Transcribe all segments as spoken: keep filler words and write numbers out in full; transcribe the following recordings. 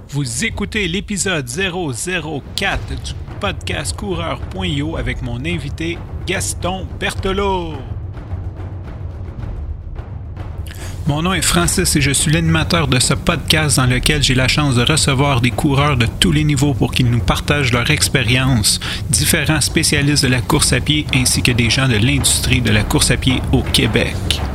Vous écoutez l'épisode zéro zéro quatre du podcast coureur point io avec mon invité Gaston Berthelot. Mon nom est Francis et je suis l'animateur de ce podcast dans lequel j'ai la chance de recevoir des coureurs de tous les niveaux pour qu'ils nous partagent leur expérience, différents spécialistes de la course à pied ainsi que des gens de l'industrie de la course à pied au Québec.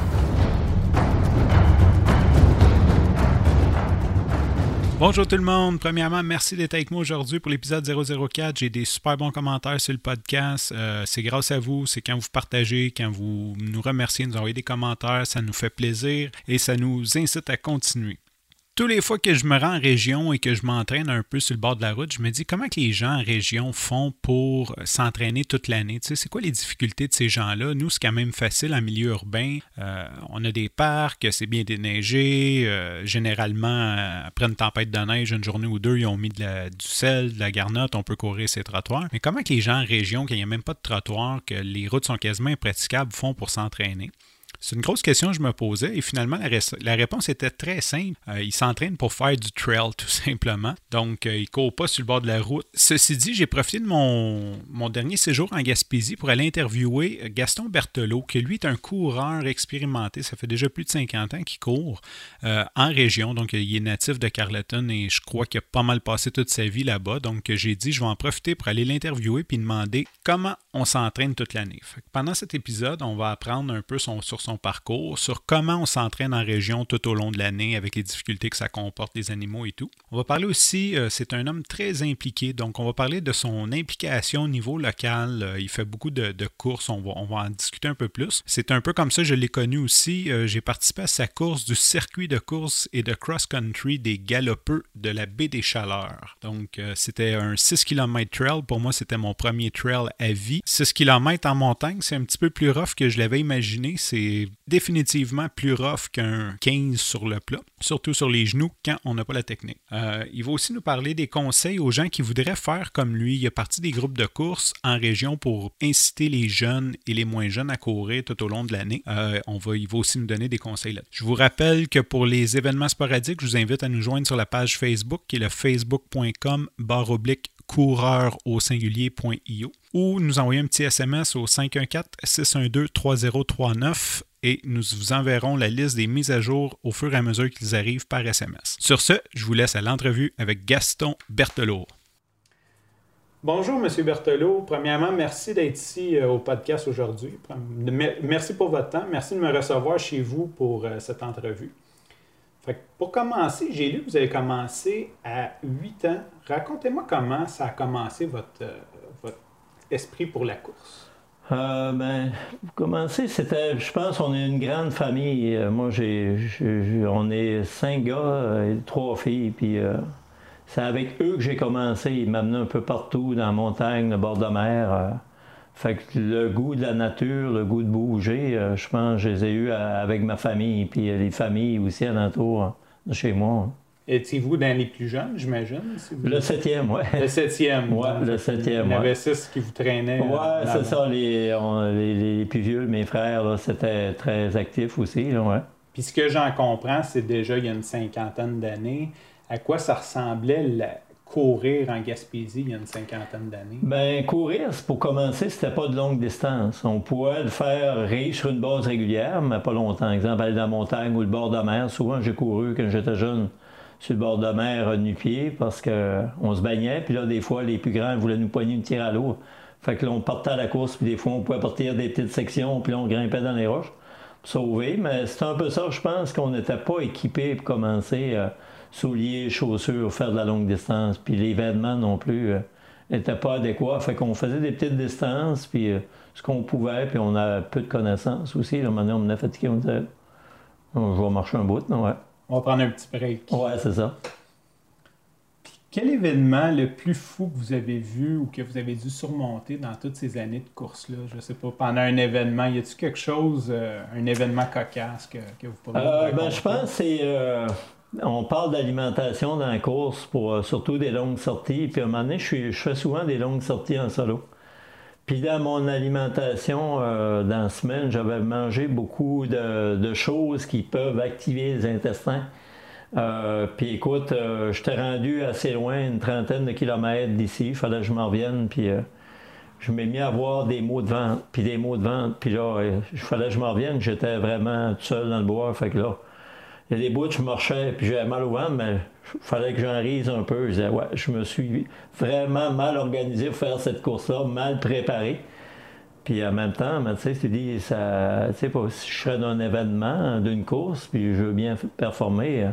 Bonjour tout le monde. Premièrement, merci d'être avec moi aujourd'hui pour l'épisode zéro zéro quatre. J'ai des super bons commentaires sur le podcast. Euh, c'est grâce à vous. C'est quand vous partagez, quand vous nous remerciez, nous envoyez des commentaires. Ça nous fait plaisir et ça nous incite à continuer. Tous les fois que je me rends en région et que je m'entraîne un peu sur le bord de la route, je me dis comment que les gens en région font pour s'entraîner toute l'année. Tu sais, c'est quoi les difficultés de ces gens-là? Nous, c'est quand même facile en milieu urbain. Euh, on a des parcs, c'est bien déneigé. Euh, généralement, après une tempête de neige, une journée ou deux, ils ont mis de la, du sel, de la garnotte, on peut courir ces trottoirs. Mais comment que les gens en région, quand il n'y a même pas de trottoir, que les routes sont quasiment impraticables, font pour s'entraîner? C'est une grosse question que je me posais et finalement, la, res- la réponse était très simple. Euh, ils s'entraînent pour faire du trail, tout simplement. Donc, euh, ils ne courent pas sur le bord de la route. Ceci dit, j'ai profité de mon, mon dernier séjour en Gaspésie pour aller interviewer Gaston Berthelot, qui lui est un coureur expérimenté. Ça fait déjà plus de cinquante ans qu'il court euh, en région. Donc, il est natif de Carleton et je crois qu'il a pas mal passé toute sa vie là-bas. Donc, j'ai dit, je vais en profiter pour aller l'interviewer puis demander comment on s'entraîne toute l'année. Fait que pendant cet épisode, on va apprendre un peu son, sur son parcours, sur comment on s'entraîne en région tout au long de l'année avec les difficultés que ça comporte, les animaux et tout. On va parler aussi, euh, c'est un homme très impliqué, donc on va parler de son implication au niveau local. Euh, il fait beaucoup de, de courses, on va, on va en discuter un peu plus. C'est un peu comme ça, je l'ai connu aussi. Euh, j'ai participé à sa course du circuit de course et de cross-country des galopeux de la baie des Chaleurs. Donc, euh, c'était un six kilomètres trail. Pour moi, c'était mon premier trail à vie. six kilomètres en montagne, c'est un petit peu plus rough que je l'avais imaginé. C'est définitivement plus rough qu'un quinze sur le plat, surtout sur les genoux quand on n'a pas la technique. Euh, il va aussi nous parler des conseils aux gens qui voudraient faire comme lui. Il a parti des groupes de course en région pour inciter les jeunes et les moins jeunes à courir tout au long de l'année. Euh, on va, il va aussi nous donner des conseils là. Je vous rappelle que pour les événements sporadiques, je vous invite à nous joindre sur la page Facebook qui est le facebook.com barre oblique coureur au singulier.io ou nous envoyer un petit S M S au cinq un quatre, six un deux, trois zéro trois neuf et nous vous enverrons la liste des mises à jour au fur et à mesure qu'ils arrivent par S M S. Sur ce, je vous laisse à l'entrevue avec Gaston Berthelot. Bonjour, M. Berthelot. Premièrement, merci d'être ici euh, au podcast aujourd'hui. Merci pour votre temps. Merci de me recevoir chez vous pour euh, cette entrevue. Fait que pour commencer, j'ai lu que vous avez commencé à huit ans. Racontez-moi comment ça a commencé votre, euh, votre esprit pour la course. Euh, ben, pour commencer, c'était, je pense qu'on est une grande famille. Euh, moi, j'ai, j'ai, on est cinq gars et trois filles, puis euh, c'est avec eux que j'ai commencé. Ils m'amenaient un peu partout, dans la montagne, le bord de mer. Euh, fait que le goût de la nature, le goût de bouger, euh, je pense que je les ai eus avec ma famille, puis les familles aussi alentour de chez moi. Étiez-vous dans les plus jeunes, j'imagine? Si vous... Le septième, oui. Le septième. Oui, le septième, Il y en avait ouais. six qui vous traînaient. Oui, euh, c'est ça. Les, on, les, les plus vieux, mes frères, là, c'était très actif aussi. Là, ouais. Puis ce que j'en comprends, c'est déjà il y a une cinquantaine d'années. À quoi ça ressemblait la... courir en Gaspésie il y a une cinquantaine d'années? Bien, courir, pour commencer, c'était pas de longue distance. On pouvait le faire riche sur une base régulière, mais pas longtemps. Exemple, aller dans la montagne ou le bord de la mer. Souvent, j'ai couru quand j'étais jeune sur le bord de la mer, nu-pied, parce qu'on se baignait. Puis là, des fois, les plus grands voulaient nous poigner une tire à l'eau. Fait que là, on partait à la course, puis des fois, on pouvait partir des petites sections, puis là, on grimpait dans les roches pour sauver. Mais c'est un peu ça, je pense, qu'on n'était pas équipés pour commencer... Euh, souliers, chaussures, faire de la longue distance. Puis les vêtements non plus n'étaient euh, pas adéquats. Fait qu'on faisait des petites distances, puis euh, ce qu'on pouvait, puis on a peu de connaissances aussi. Là, maintenant, on est fatigué, on disait, on va marcher un bout, non, ouais. On va prendre un petit break. Ouais, c'est ça. Puis quel événement le plus fou que vous avez vu ou que vous avez dû surmonter dans toutes ces années de course-là? Je sais pas, pendant un événement, y a-t-il quelque chose, euh, un événement cocasse que, que vous pouvez euh, ben, je pense que c'est... Euh... On parle d'alimentation dans la course pour euh, surtout des longues sorties. Puis à un moment donné, je, suis, je fais souvent des longues sorties en solo. Puis dans mon alimentation, euh, dans la semaine, j'avais mangé beaucoup de, de choses qui peuvent activer les intestins. Euh, puis écoute, euh, j'étais rendu assez loin, une trentaine de kilomètres d'ici. Il fallait que je m'en revienne. Puis euh, je m'ai mis à avoir des maux de ventre, puis des maux de ventre. Puis là, il fallait que je m'en revienne. J'étais vraiment tout seul dans le bois. Fait que là, il y a des bouts, je marchais, puis j'avais mal au ventre, mais il fallait que j'en rise un peu. Je disais, ouais, je me suis vraiment mal organisé pour faire cette course-là, mal préparé. Puis en même temps, tu sais, tu dis, ça, tu sais, si je serais dans un événement, d'une course, puis je veux bien performer,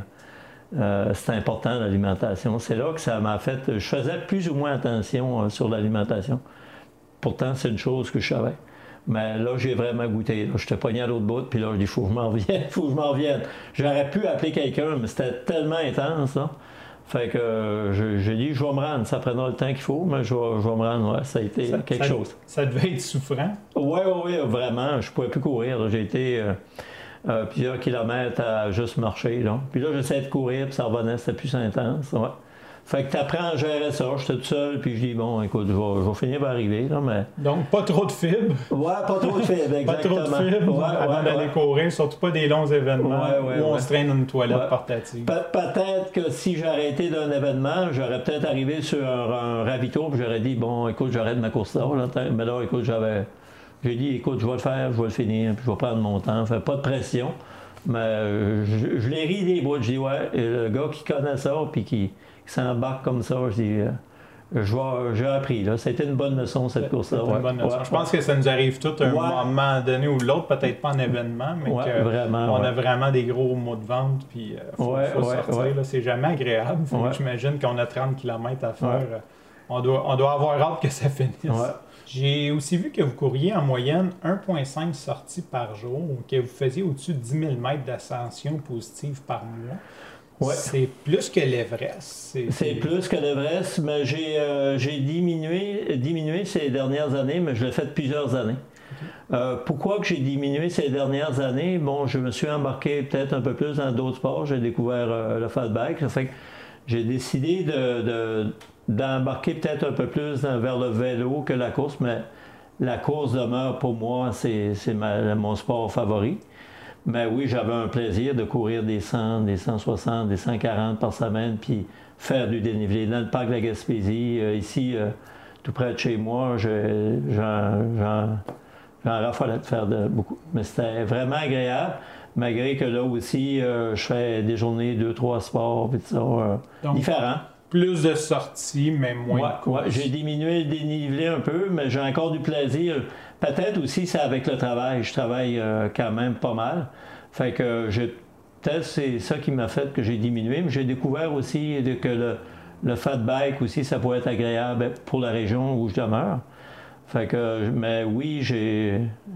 euh, c'est important l'alimentation. C'est là que ça m'a fait. Je faisais plus ou moins attention euh, sur l'alimentation. Pourtant, c'est une chose que je savais. Mais là, j'ai vraiment goûté. Là, j'étais pogné à l'autre bout, puis là, je dis, il faut que je m'en revienne, il faut que je m'en revienne. J'aurais pu appeler quelqu'un, mais c'était tellement intense, là. Fait que euh, j'ai dit, je vais me rendre. Ça prendra le temps qu'il faut, mais je vais, je vais me rendre. Ouais, ça a été ça, quelque ça, chose. Ça devait être souffrant? Oui, oui, oui, vraiment. Je ne pouvais plus courir. Là. J'ai été euh, euh, plusieurs kilomètres à juste marcher. Là. Puis là, j'essayais de courir, puis ça revenait, c'était plus intense. Ouais. Fait que tu apprends à gérer ça. J'étais tout seul, puis je dis, bon, écoute, je vais, je vais finir par arriver. Là, mais... Donc, pas trop de fibres. Ouais, pas trop de fibres, exactement. Pas trop de fibres ouais, avant ouais, d'aller ouais. courir, surtout pas des longs événements ouais, ouais, où on ouais. se traîne dans une toilette ouais. portative. Pe- peut-être que si j'aurais arrêté d'un événement, j'aurais peut-être arrivé sur un, un ravito, puis j'aurais dit, bon, écoute, j'arrête ma course là. là mais là, écoute, j'avais... J'ai dit, écoute, je vais le faire, je vais le finir, puis je vais prendre mon temps. Fait pas de pression. Mais euh, je, je les ris des bouts. Je dis, ouais, et le gars qui connaît ça, puis qui, qui s'embarque comme ça, je dis, euh, je vais, j'ai appris. Là. C'était une bonne leçon, cette course-là. Ouais, une bonne leçon. Ouais, je pense ouais. que ça nous arrive tout à un ouais. moment donné ou l'autre, peut-être pas en événement, mais ouais, que vraiment, on ouais. a vraiment des gros maux de ventre, puis il euh, faut, ouais, faut ouais, sortir. Ouais. Là. C'est jamais agréable. Ouais. J'imagine qu'on a trente kilomètres à faire. Ouais. Euh, on, doit, on doit avoir hâte que ça finisse. Ouais. J'ai aussi vu que vous couriez en moyenne un virgule cinq sorties par jour, ou que vous faisiez au-dessus de dix mille mètres d'ascension positive par mois. Ouais. C'est plus que l'Everest. C'est, c'est... c'est plus que l'Everest, mais j'ai, euh, j'ai diminué, diminué ces dernières années, mais je l'ai fait plusieurs années. Okay. Euh, pourquoi que j'ai diminué ces dernières années? Bon, je me suis embarqué peut-être un peu plus dans d'autres sports. J'ai découvert euh, le fat bike. Ça fait que j'ai décidé de, de, d'embarquer peut-être un peu plus dans, vers le vélo que la course, mais la course demeure pour moi, c'est, c'est ma, mon sport favori. Mais oui, j'avais un plaisir de courir des cent, des cent soixante, des cent quarante par semaine, puis faire du dénivelé. Dans le parc de la Gaspésie, euh, ici, euh, tout près de chez moi, je, j'en, j'en, j'en raffolais de faire de, beaucoup. Mais c'était vraiment agréable, malgré que là aussi, euh, je fais des journées, deux, trois sports, puis tout ça, euh, Donc, différents. Plus de sorties, mais moins ouais, de courses. Ouais, j'ai diminué le dénivelé un peu, mais j'ai encore du plaisir. Peut-être aussi c'est avec le travail. Je travaille euh, quand même pas mal. Fait que j'ai, peut-être c'est ça qui m'a fait que j'ai diminué, mais j'ai découvert aussi que le, le fat bike aussi, ça pourrait être agréable pour la région où je demeure. Fait que, mais oui, j'ai,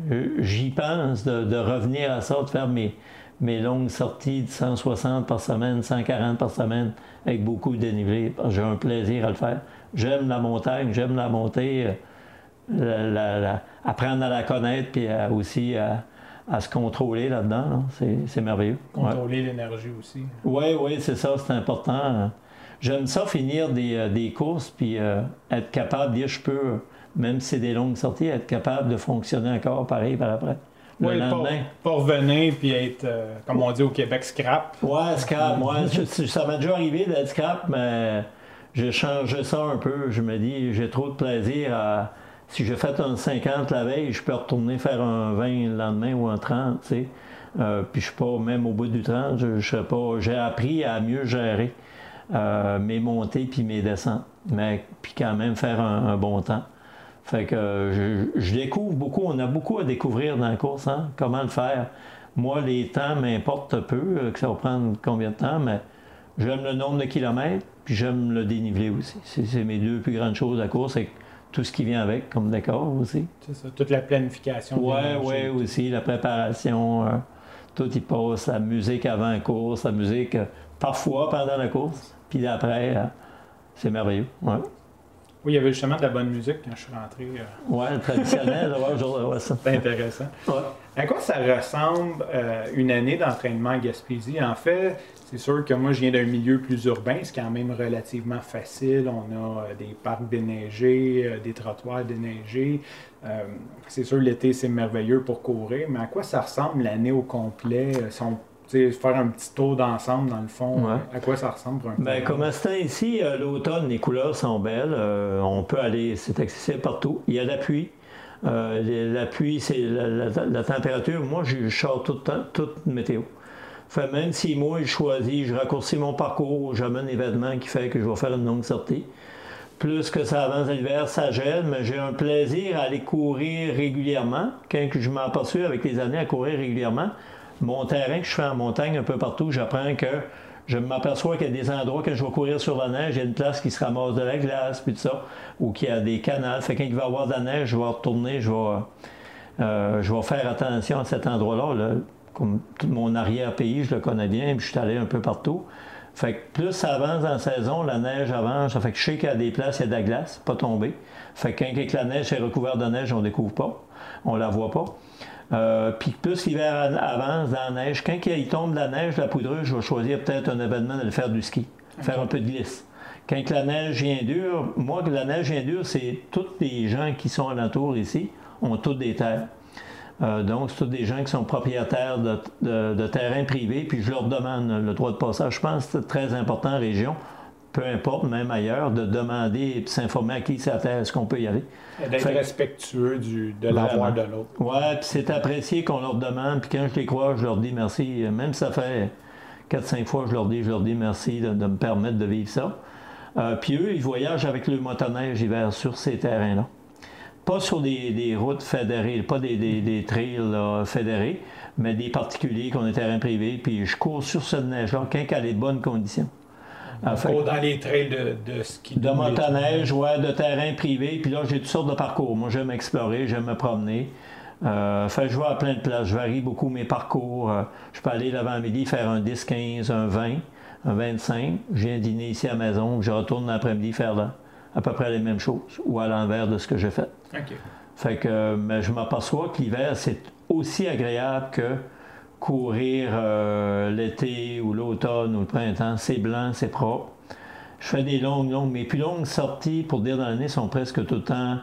j'y pense de, de revenir à ça, de faire mes, mes longues sorties de cent soixante par semaine, cent quarante par semaine, avec beaucoup de dénivelé. J'ai un plaisir à le faire. J'aime la montagne, j'aime la montée, la, la, la, apprendre à la connaître, puis à, aussi à, à se contrôler là-dedans. Là. C'est, c'est merveilleux. Contrôler ouais. l'énergie aussi. Oui, oui, c'est ça, c'est important. J'aime ça, finir des, des courses, puis euh, être capable de dire, je peux, même si c'est des longues sorties, être capable de fonctionner encore pareil par après. Le oui, lendemain. Pas, pas revenir puis être, euh, comme on dit au Québec, scrap. Ouais, scrap. Ouais, ça m'est déjà arrivé d'être scrap, mais j'ai changé ça un peu. Je me dis, j'ai trop de plaisir à. Si j'ai fait un cinquante la veille, je peux retourner faire un vingt le lendemain ou un trente, tu sais. Euh, puis je suis pas, même au bout du trente, je, je sais pas. J'ai appris à mieux gérer euh, mes montées puis mes descentes, mais puis quand même faire un, un bon temps. Fait que euh, je, je découvre beaucoup, on a beaucoup à découvrir dans la course, hein, comment le faire. Moi, les temps m'importent peu, que ça va prendre combien de temps, mais j'aime le nombre de kilomètres, puis j'aime le dénivelé aussi. C'est, c'est mes deux plus grandes choses à la course, et tout ce qui vient avec, comme décor aussi. C'est ça, toute la planification. Oui, oui, aussi, la préparation, euh, tout y passe, la musique avant la course, la musique euh, parfois pendant la course, puis après, euh, c'est merveilleux, ouais. Oui, il y avait justement de la bonne musique quand je suis rentré. Euh... Oui, traditionnel, ouais, ouais, ça. C'est intéressant. Ouais. À quoi ça ressemble euh, une année d'entraînement à Gaspésie? En fait, c'est sûr que moi, je viens d'un milieu plus urbain, c'est quand même relativement facile. On a euh, des parcs déneigés, euh, des trottoirs déneigés. Euh, c'est sûr, l'été, c'est merveilleux pour courir, mais à quoi ça ressemble l'année au complet? Si on faire un petit tour d'ensemble, dans le fond, ouais. à quoi ça ressemble pour un ben, comme à ce temps ici, euh, l'automne, les couleurs sont belles. Euh, on peut aller, c'est accessible partout. Il y a la pluie. Euh, la pluie, c'est la, la, la température. Moi, je sors tout le temps, toute météo. Fait, même si moi, je choisis, je raccourcis mon parcours, j'amène un événement qui fait que je vais faire une longue sortie. Plus que ça avance l'hiver, ça gèle, mais j'ai un plaisir à aller courir régulièrement. Quand je m'aperçois avec les années à courir régulièrement, mon terrain que je fais en montagne un peu partout, j'apprends que je m'aperçois qu'il y a des endroits que je vais courir sur la neige, il y a une place qui se ramasse de la glace, puis tout ça, ou qu'il y a des canals. Fait que quand il va y avoir de la neige, je vais retourner, je vais, euh, je vais faire attention à cet endroit-là. Là. Comme tout mon arrière-pays, je le connais bien, puis je suis allé un peu partout. Fait que plus ça avance dans la saison, la neige avance, ça fait que je sais qu'il y a des places, il y a de la glace, pas tombée. Fait que quand avec la neige est recouverte de neige, on ne découvre pas, on la voit pas. Euh, puis plus l'hiver avance dans la neige, quand il tombe de la neige, la poudreuse, je vais choisir peut-être un événement de faire du ski, faire un peu de glisse. Quand la neige vient dure, moi, que la neige vient dure, c'est tous les gens qui sont alentour ici ont toutes des terres. Euh, donc, c'est tous des gens qui sont propriétaires de, de, de terrains privés, puis je leur demande le droit de passage. Je pense que c'est très important en région, peu importe, même ailleurs, de demander et de s'informer à qui c'est la terre, est-ce qu'on peut y aller. Et d'être fait, respectueux du, de l'avoir de l'autre. Oui, puis c'est apprécié qu'on leur demande, puis quand je les crois, je leur dis merci. Même si ça fait quatre cinq fois que je leur dis, je leur dis merci de, de me permettre de vivre ça. Euh, puis eux, ils voyagent avec le motoneige hiver sur ces terrains-là. Pas sur des, des routes fédérées, pas des, des, des trails là, fédérés, mais des particuliers qui ont des terrains privés, puis je cours sur cette neige-là quand elle est de bonnes conditions. On court dans les trails de, de ski. De motoneige, ouais, de terrain privé, puis là, j'ai toutes sortes de parcours. Moi, j'aime explorer, j'aime me promener. Euh, fait, je vais à plein de places, je varie beaucoup mes parcours. Euh, je peux aller l'avant-midi faire un dix quinze, un vingt, un vingt-cinq. Je viens dîner ici à la maison, je retourne l'après-midi faire là, à peu près les mêmes choses, ou à l'envers de ce que j'ai fait. Okay. Fait que mais je m'aperçois que l'hiver, c'est aussi agréable que courir euh, l'été ou l'automne ou le printemps. C'est blanc, c'est propre. Je fais des longues, longues, mes plus longues sorties, pour dire dans l'année, sont presque tout le temps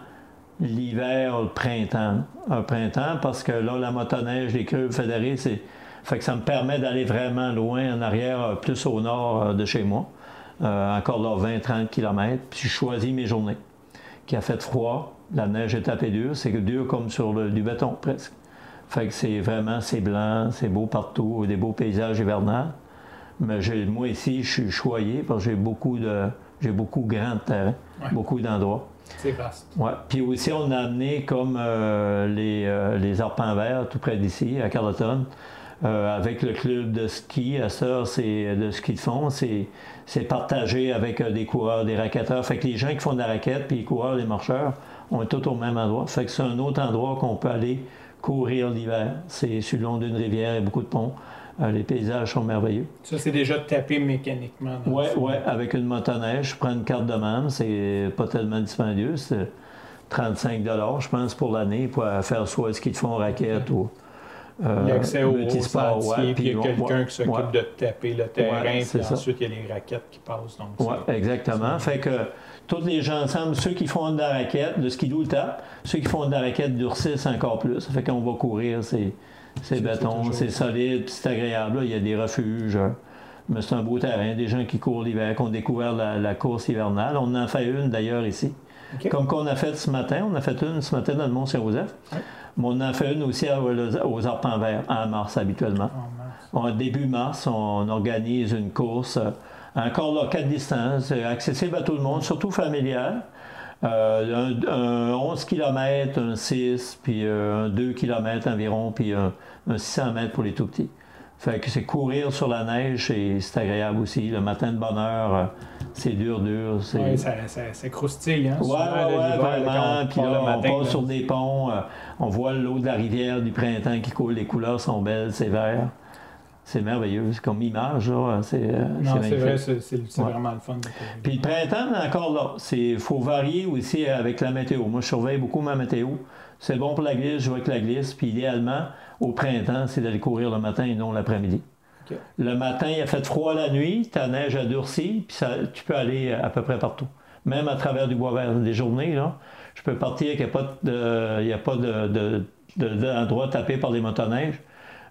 l'hiver ou le printemps. Un printemps, parce que là, la motoneige, les creux fédérés, c'est... Fait que ça me permet d'aller vraiment loin en arrière, plus au nord de chez moi. Euh, encore là, vingt à trente kilomètres. Puis je choisis mes journées. Qui a fait froid, la neige est tapée dure, c'est dur comme sur le, du béton presque. Fait que c'est vraiment, c'est blanc, c'est beau partout, des beaux paysages hivernaux. Mais j'ai, moi ici, je suis choyé parce que j'ai beaucoup de, j'ai beaucoup de grands terrains, ouais. Beaucoup d'endroits. C'est vaste. Ouais. Puis aussi, on a amené comme euh, les, euh, les arpents verts tout près d'ici, à Carleton. Euh, avec le club de ski, à ça, c'est de ski de fond, c'est, c'est partagé avec euh, des coureurs, des racketteurs. Fait que les gens qui font de la raquette, puis les coureurs, les marcheurs, on est tous au même endroit. Fait que c'est un autre endroit qu'on peut aller courir l'hiver. C'est sur le long d'une rivière, il y a beaucoup de ponts. Euh, les paysages sont merveilleux. Ça, c'est déjà tapé mécaniquement. Oui, oui, avec une motoneige. Je prends une carte de membre, c'est pas tellement dispendieux, c'est trente-cinq dollars, je pense, pour l'année, pour faire soit le ski de fond, raquette ou... Euh, il y a accès au sentier, ouais, puis il y a quelqu'un ouais, qui s'occupe ouais. de taper le terrain, ouais, puis ensuite il y a les raquettes qui passent. Oui, exactement. Fait que tous les gens ensemble, ceux qui font de la raquette, le skidoo le tape, ceux qui font de la raquette durcissent encore plus. Ça fait qu'on va courir, c'est, c'est, c'est béton, c'est solide, c'est agréable. Là, il y a des refuges, mais c'est un beau terrain. Des gens qui courent l'hiver, qui ont découvert la, la course hivernale. On en fait une d'ailleurs ici. Okay. Comme qu'on a fait ce matin, on a fait une ce matin dans le Mont-Saint-Joseph. Ouais. Mais on en fait une aussi aux Arpents verts, en mars habituellement. Oh, mars. Début mars, on organise une course, encore là, quatre distances, accessible à tout le monde, surtout familiale. Euh, un, un onze kilomètres, un six, puis un deux kilomètres environ, puis un, un six cents mètres pour les tout petits. Fait que c'est courir sur la neige, et c'est agréable aussi. Le matin de bonne heure, c'est dur, dur. C'est... Oui, ça, ça, ça croustille, hein? Oui, oui, ouais, vraiment. Puis là, on matin, passe là. Sur des ponts, euh, on voit l'eau de la rivière du printemps qui coule, les couleurs sont belles, c'est vert. C'est merveilleux, c'est comme image, là. C'est, euh, non, c'est, c'est vrai, c'est, c'est, c'est ouais. vraiment le fun. Puis le printemps, encore là, il faut varier aussi avec la météo. Moi, je surveille beaucoup ma météo. C'est bon pour la glisse, je vois que la glisse. Puis idéalement, au printemps, c'est d'aller courir le matin et non l'après-midi. Okay. Le matin, il a fait froid la nuit, ta neige a durci, puis ça, tu peux aller à peu près partout. Même à travers du bois vert. Des journées, là, je peux partir, qu'il n'y a pas de, il y a pas de, de, de, d'endroit tapé par des motoneiges.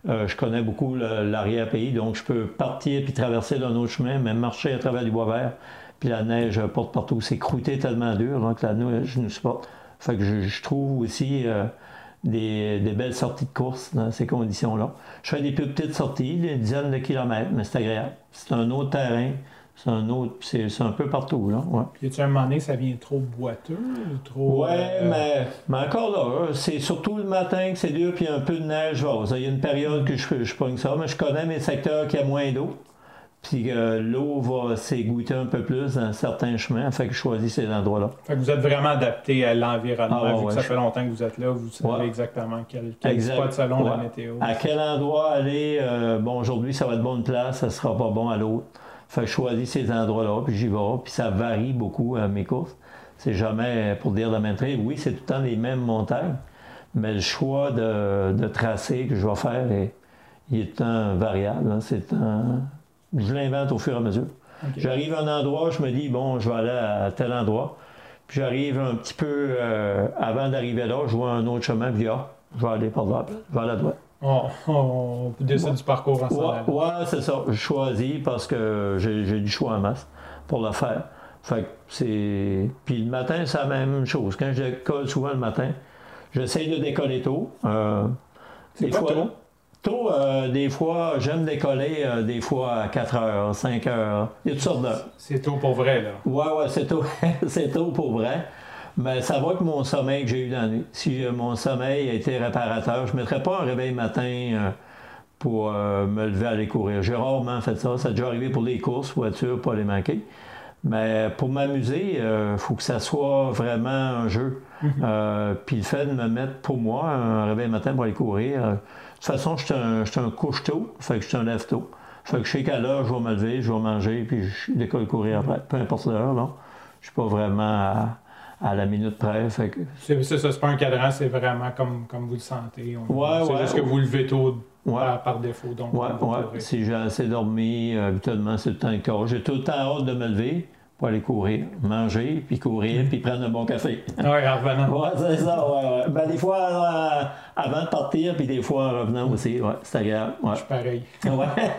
Euh, je connais beaucoup le, l'arrière-pays, donc je peux partir puis traverser d'un autre chemin, même marcher à travers du bois vert. Puis la neige porte partout. C'est croûté tellement dur là, que la neige nous supporte. Fait que je, je trouve aussi euh, des, des belles sorties de course dans ces conditions-là. Je fais des plus petites sorties, des dizaines de kilomètres, mais c'est agréable. C'est un autre terrain. C'est un autre, c'est, c'est un peu partout, là. Ouais. Puis, y a-tu un moment donné, ça vient trop boiteux ou trop. Ouais, euh... mais, mais encore là, c'est surtout le matin que c'est dur, puis un peu de neige rose. Il y a une période que je, je pogne ça, mais je connais mes secteurs qui a moins d'eau. Puis euh, l'eau va s'égoutter un peu plus dans certains chemins, fait que je choisis ces endroits-là. Fait que vous êtes vraiment adapté à l'environnement, Ah, ouais, vu que ouais, ça je... fait longtemps que vous êtes là, vous savez ouais. exactement quel, quel exact. spot selon ouais. la météo. À quel endroit aller, euh, bon, aujourd'hui, ça va être bonne place, ça sera pas bon à l'autre. Fait que je choisis ces endroits-là, puis j'y vais, puis ça varie beaucoup à mes courses. C'est jamais pour dire la même trail. Oui, c'est tout le temps les mêmes montagnes, mais le choix de, de tracé que je vais faire, est, il est un variable. Hein. C'est un... Je l'invente au fur et à mesure. Okay. J'arrive à un endroit, je me dis, bon, je vais aller à tel endroit. Puis j'arrive un petit peu euh, avant d'arriver là, je vois un autre chemin, puis ah, je vais aller par là, je vais aller à droite. Oh, on décide ouais. du parcours ensemble. Ouais, ouais, c'est ça. Je choisis parce que j'ai, j'ai du choix en masse pour le faire. Fait que c'est. Puis le matin, c'est la même chose. Quand je décolle souvent le matin, j'essaie de décoller tôt. Euh, c'est des quoi fois, tôt? Tôt, euh, des fois, j'aime décoller euh, des fois à quatre heures, cinq heures. Il y a toutes sortes d'heures. C'est tôt pour vrai, là. Ouais, ouais, c'est tôt. c'est tôt pour vrai. Mais ça va que mon sommeil que j'ai eu dans la nuit. Si euh, mon sommeil a été réparateur, je ne mettrais pas un réveil matin euh, pour euh, me lever à aller courir. J'ai rarement fait ça. Ça a déjà arrivé pour les courses, voitures, pas les manquer. Mais pour m'amuser, il euh, faut que ça soit vraiment un jeu. Mm-hmm. Euh, puis le fait de me mettre pour moi un réveil matin pour aller courir. Euh, de toute façon, je suis un, un couche-tôt, fait que je suis un lève-tôt. Fait que je sais qu'à l'heure, je vais me lever, je vais manger, puis je décolle courir après. Peu importe l'heure, là. Je suis pas vraiment à, à la minute près. Fait que... c'est, c'est ça, c'est pas un cadran, c'est vraiment comme, comme vous le sentez. On, ouais, c'est ouais, juste ouais. que vous levez tôt ouais. par, par défaut. Donc ouais, ouais. Si j'ai assez dormi, euh, habituellement, c'est le temps de corps. J'ai tout le temps hâte de me lever pour aller courir, manger, puis courir, puis prendre un bon café. Oui, en revenant. Oui, c'est ça, ouais, ouais. Ben, des fois, euh, avant de partir, puis des fois en revenant aussi, ouais, c'est agréable. Ouais. Je suis pareil. Ouais.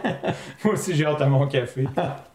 Moi aussi, j'ai hâte à mon café.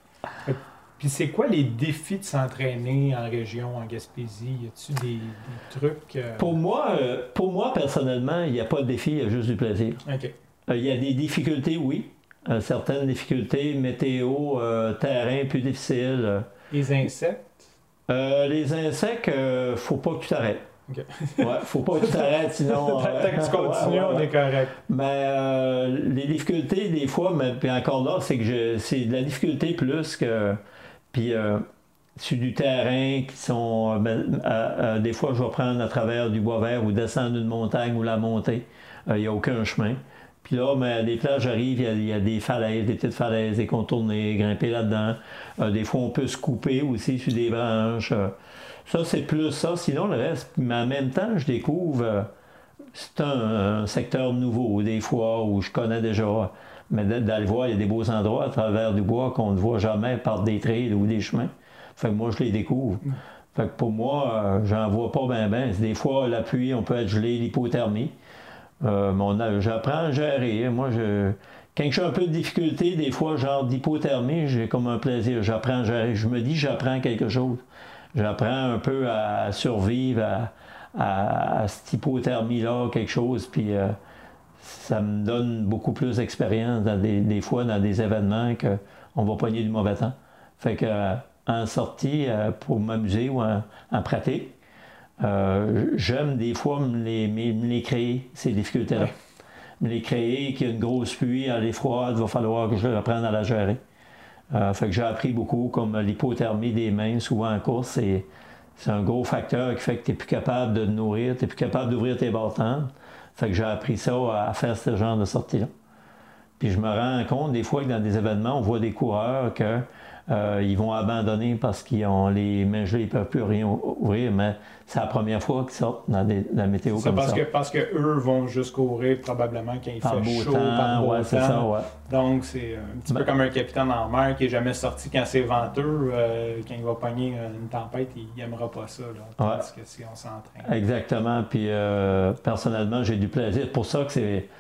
Puis c'est quoi les défis de s'entraîner en région, en Gaspésie? Y a-t-il des, des trucs? Euh... Pour moi, euh, pour moi, personnellement, il n'y a pas de défi, il y a juste du plaisir. OK. Il euh, y a des difficultés, oui. Euh, certaines difficultés, météo, euh, terrain plus difficile. Euh, Les insectes? Euh, les insectes, euh, faut pas que tu t'arrêtes. Okay. Ouais, faut pas que tu t'arrêtes, sinon. Tant que tu continues, ouais, ouais, on est correct. Mais euh, les difficultés, des fois, mais puis encore là, c'est que je, c'est de la difficulté plus que. Puis euh, sur du terrain qui sont. Ben, euh, euh, des fois, je vais prendre à travers du bois vert ou descendre une montagne ou la monter. Il euh, n'y a aucun chemin. Puis là, ben, des plages, j'arrive, il y, y a des falaises, des petites falaises, des contournées, grimper là-dedans. Euh, des fois, on peut se couper aussi sur des branches. Euh, ça, c'est plus ça. Sinon, le reste, mais en même temps, je découvre, euh, c'est un, un secteur nouveau, des fois, où je connais déjà. Mais d'aller voir, il y a des beaux endroits à travers du bois qu'on ne voit jamais par des trails ou des chemins. Fait que moi, je les découvre. Fait que pour moi, euh, j'en vois pas bien, bien. Des fois, la pluie, on peut être gelé, l'hypothermie. Euh, mon, j'apprends à gérer. Moi, je, quand j'ai un peu de difficulté, des fois, genre d'hypothermie, j'ai comme un plaisir. J'apprends à gérer. Je me dis, j'apprends quelque chose. J'apprends un peu à survivre à, à, à cette hypothermie-là, quelque chose. Puis euh, ça me donne beaucoup plus d'expérience dans des, des fois dans des événements qu'on va pogner du mauvais temps. Fait que euh, en sortie, euh, pour m'amuser ou en, en pratique, Euh, j'aime des fois me les, me les créer, ces difficultés-là. Ouais. Me les créer, qu'il y a une grosse pluie, elle est froide, il va falloir que je apprenne à la gérer. Euh, fait que j'ai appris beaucoup, comme l'hypothermie des mains, souvent en course, c'est, c'est un gros facteur qui fait que tu n'es plus capable de te nourrir, tu n'es plus capable d'ouvrir tes bâtons. Fait que j'ai appris ça à faire ce genre de sortie-là. Puis je me rends compte des fois que dans des événements, on voit des coureurs que Euh, ils vont abandonner parce qu'ils ont les mains gelées, ils ne peuvent plus rien ouvrir, mais c'est la première fois qu'ils sortent dans, des, dans la météo c'est comme parce ça. Que, parce qu'eux vont juste courir probablement quand il par fait beau chaud, temps, par beau ouais, temps. C'est ça, ouais. Donc, c'est un petit ben, peu comme un capitaine en mer qui n'est jamais sorti quand c'est venteux. Euh, quand il va pogner une tempête, il n'aimera pas ça, là, parce ouais. que si on s'entraîne. Exactement. Puis, euh, personnellement, j'ai du plaisir. C'est pour ça que c'est...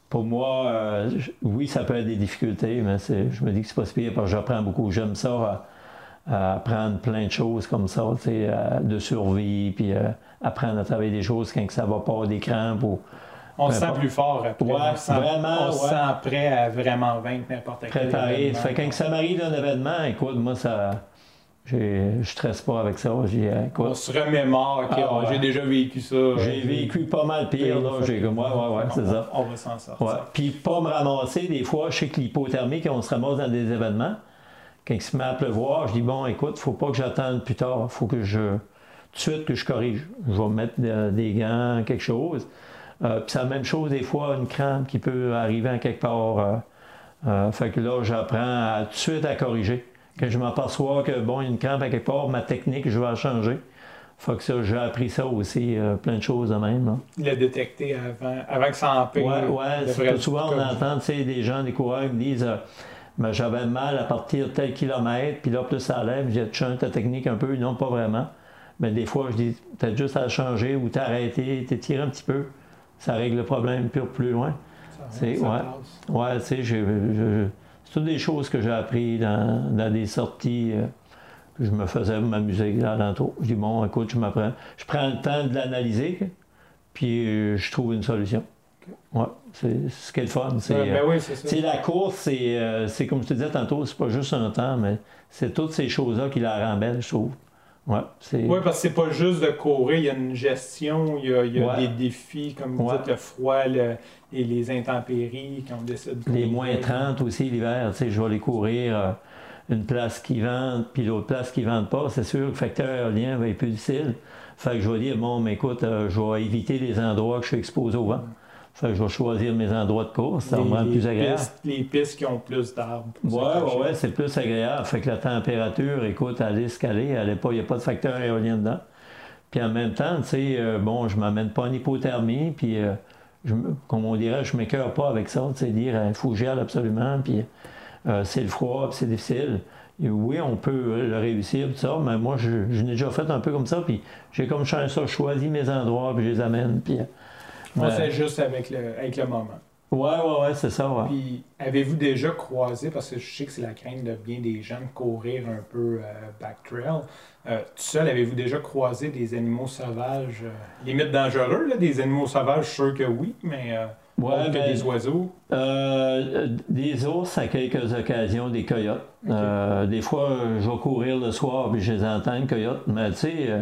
pour moi, euh, oui, ça peut être des difficultés, mais c'est, je me dis que c'est pas si pire parce que j'apprends beaucoup. J'aime ça, à, à apprendre plein de choses comme ça, tu sais, à, de survie, puis euh, apprendre à travailler des choses quand ça va pas, des crampes ou... On se sent plus fort après. Ouais, on se sent, vraiment, on se ouais. sent prêt à vraiment vaincre n'importe quel Préparé. événement. Fait que quand ça m'arrive un événement, écoute, moi, ça... J'ai, je stresse pas avec ça. J'ai, écoute, On se remémore, OK, Ah, ouais. j'ai déjà vécu ça. j'ai vécu pas mal pire, là. J'ai comme, ouais, ouais, ouais, c'est on, ça. On va s'en sortir. Ouais. Puis pas me ramasser, des fois, je sais que l'hypothermie, quand on se ramasse dans des événements, quand il se met à pleuvoir, je dis, bon, écoute, faut pas que j'attende plus tard. Faut que je... Tout de suite que je corrige. Je vais mettre de- des gants, quelque chose. Euh, puis c'est la même chose, des fois, une crampe qui peut arriver en quelque part. Euh, euh, fait que là, j'apprends à, tout de suite à corriger. Quand je m'aperçois que, bon, il y a une crampe à quelque part, ma technique, je vais la changer. Fait que ça, j'ai appris ça aussi, euh, plein de choses de même. Là. Le détecter avant, avant que ça empire. Ouais, ouais, le c'est vrai- que souvent on comme- entend, tu sais, des gens, des coureurs qui me disent euh, ben, j'avais mal à partir de tel kilomètre, puis là, plus ça allait, je dis, tu changes ta technique un peu, non, pas vraiment. Mais des fois, je dis, peut-être juste à la changer ou t'arrêter, t'étirer un petit peu. Ça règle le problème plus, plus loin. Ça, C'est, ça ouais. passe. Ouais, tu sais, j'ai- je- c'est toutes des choses que j'ai appris dans, dans des sorties euh, que je me faisais m'amuser là alentour. Je dis, bon, écoute, je m'apprends. Je prends le temps de l'analyser, puis euh, je trouve une solution. Ouais, c'est c'est ce qui est le fun. C'est, Ouais, ben euh, oui, c'est ça. tu sais, la course, c'est, euh, c'est comme je te disais tantôt, c'est pas juste un temps, mais c'est toutes ces choses-là qui la rendent belle, je trouve. Ouais, c'est... Oui, parce que c'est pas juste de courir, il y a une gestion, il y a, il y a Ouais. des défis, comme vous Ouais. dites, le froid, le- et les intempéries, quand on décide de Les courir. moins trente aussi l'hiver, tu sais, je vais aller courir euh, une place qui vente, puis l'autre place qui ne vente pas, c'est sûr que le facteur aérien va être plus difficile. Fait que je vais dire, bon, mais écoute, euh, je vais éviter les endroits que je suis exposé au vent. Fait que je vais choisir mes endroits de course, ça va me Les, rendre les plus agréable. pistes, les pistes qui ont plus d'arbres. pour Ouais, s'accrocher. ouais, ouais, c'est plus agréable. Fait que la température, écoute, elle est ce qu'elle est, elle est pas, il n'y a pas de facteur éolien dedans. Puis en même temps, tu sais, euh, bon, je ne m'amène pas en hypothermie, puis euh, je me- comme on dirait, je ne m'écœure pas avec ça, tu sais, dire, il faut que j'y aille absolument, puis euh, c'est le froid, puis c'est difficile. Et oui, on peut le réussir, tout ça, mais moi, je, je l'ai déjà fait un peu comme ça, puis j'ai comme ça, choisi mes endroits, puis je les amène, puis... euh, On ouais. fait juste avec le, avec le moment. Ouais, ouais, ouais, c'est ça, ouais. Puis, avez-vous déjà croisé, parce que je sais que c'est la crainte de bien des gens de courir un peu euh, backtrail, euh, tout seul, avez-vous déjà croisé des animaux sauvages, euh, limite dangereux, là, des animaux sauvages, je suis sûr que oui, mais euh, Ouais, autres que ben, des oiseaux? Euh, des ours à quelques occasions, des coyotes. Ok. Euh, des fois, euh, je vais courir le soir puis je les entends, une coyote. Mais tu sais, euh,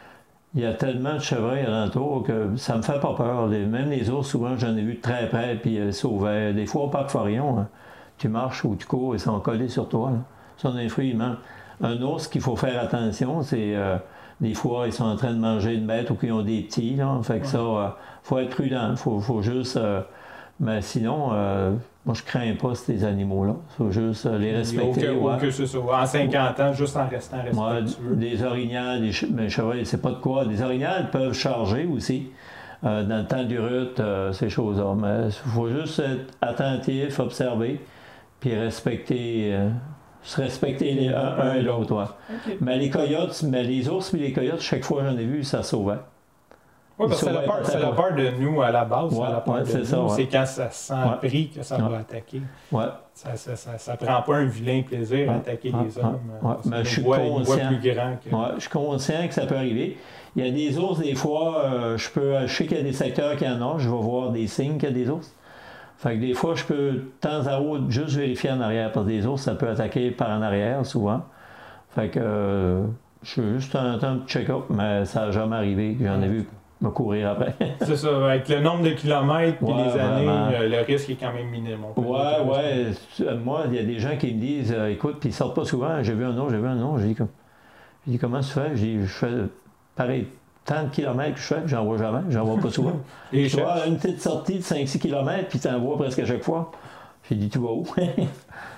il y a tellement de chevreuils alentour que ça me fait pas peur. Les- même les ours, souvent, j'en ai vu de très près puis euh, sauvaient. Des fois, au parc Forillon, hein, tu marches ou tu cours, ils sont collés sur toi. Là. Ils sont des fruits, ils mangent. Un ours qu'il faut faire attention, c'est euh, des fois, ils sont en train de manger une bête ou qu'ils ont des petits. Là. Fait que ça, euh, faut être prudent. Il faut, faut juste. euh, mais sinon, euh, moi, je crains pas ces animaux-là. Il faut juste euh, les respecter. Il y a ouais. aucun- aucun- c'est ça. En cinquante ans, juste en restant Ouais, respectueux. des orignales, des che- ben, chevreuils, c'est pas de quoi. Des orignales peuvent charger aussi. euh, dans le temps du rut, euh, ces choses-là. Mais il faut juste être attentif, observer, puis respecter, euh, se respecter les, un, un et l'autre. Ouais. Ok. Mais les coyotes, mais les ours et les coyotes, chaque fois que j'en ai vu, ça sauvait. Oui, parce que c'est la, Ils peur, sont c'est la peur de nous à la base. Ouais, c'est la peur ouais, de c'est nous. ça, ouais. C'est quand ça se sent Ouais. pris que ça Ouais. va attaquer. Ouais. Ça, ça, ça, ça prend pas un vilain plaisir à Ouais. attaquer Ouais. les hommes. Ouais. parce Mais qu'ils je suis voient- ils voient conscient. plus grand que... Ouais, je suis conscient que ça peut arriver. Il y a des ours, des fois, euh, je peux, je sais qu'il y a des secteurs qui en ont, je vais voir des signes qu'il y a des ours. Fait que des fois, je peux, de temps à autre, juste vérifier en arrière, parce que des ours, ça peut attaquer par en arrière, souvent. Fait que euh, je suis juste un temps de check-up, mais ça n'a jamais arrivé que j'en ai vu me courir après. C'est ça, avec le nombre de kilomètres et Ouais, les années, vraiment. euh, le risque est quand même minime. on peut Ouais, dire. ouais. Euh, Moi, il y a des gens qui me disent, euh, écoute, puis ils sortent pas souvent. J'ai vu un nom, j'ai vu un nom. J'ai dit, comme... j'ai dit comment tu fais? J'ai dit, je fais pareil, tant de kilomètres que je fais, puis j'en vois jamais, j'en vois pas souvent. Les Tu vois, cherches. une petite sortie de cinq six kilomètres, puis tu en vois presque à chaque fois. J'ai dit, tu vas où?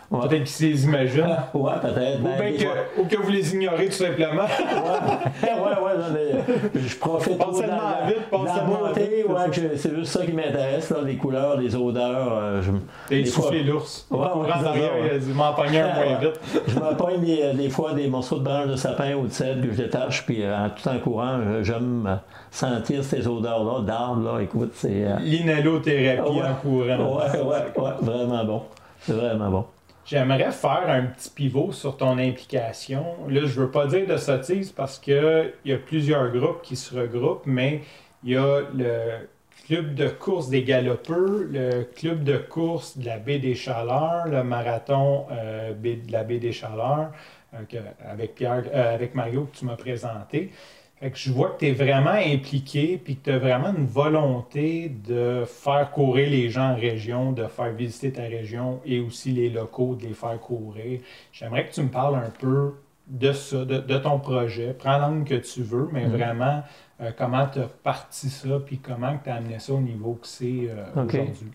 Ouais. Peut-être qu'ils les imaginent. Ouais, peut-être. Ou Ben, bien des que, fois- ou que vous les ignorez tout simplement. Ouais, ouais, ouais, non, mais je profite Passe trop de la, tellement la- vite, passe de la tellement beauté, vite, ouais, c'est que c'est juste ça qui m'intéresse, là, les couleurs, les odeurs. euh, je, Et des fois- souffler l'ours. Ouais, ouais, Courant c'est en arrière, ça, ouais. il a dit m'en pogner un moins vite. Je me pogne des, des fois des morceaux de branches de sapin ou de cèdre que je détache, puis euh, en tout en courant, je- j'aime sentir ces odeurs-là, d'arbres, là, écoute, c'est... euh, L'inhalothérapie ouais, en courant. ouais, ouais, ouais, vraiment bon. C'est vraiment bon. J'aimerais faire un petit pivot sur ton implication. Là, je veux pas dire de sottise parce qu'il y a plusieurs groupes qui se regroupent, mais il y a le club de course des galopeurs, le club de course de la baie des Chaleurs, le marathon euh, baie- de la baie des Chaleurs, euh, que- avec, Pierre, euh, avec Mario que tu m'as présenté. Fait que je vois que tu es vraiment impliqué puis que tu as vraiment une volonté de faire courir les gens en région, de faire visiter ta région et aussi les locaux, de les faire courir. J'aimerais que tu me parles un peu de ça, de, de ton projet. Prends l'angle que tu veux, mais Mhm. vraiment euh, comment tu as parti ça puis comment tu as amené ça au niveau que c'est euh, Ok. aujourd'hui.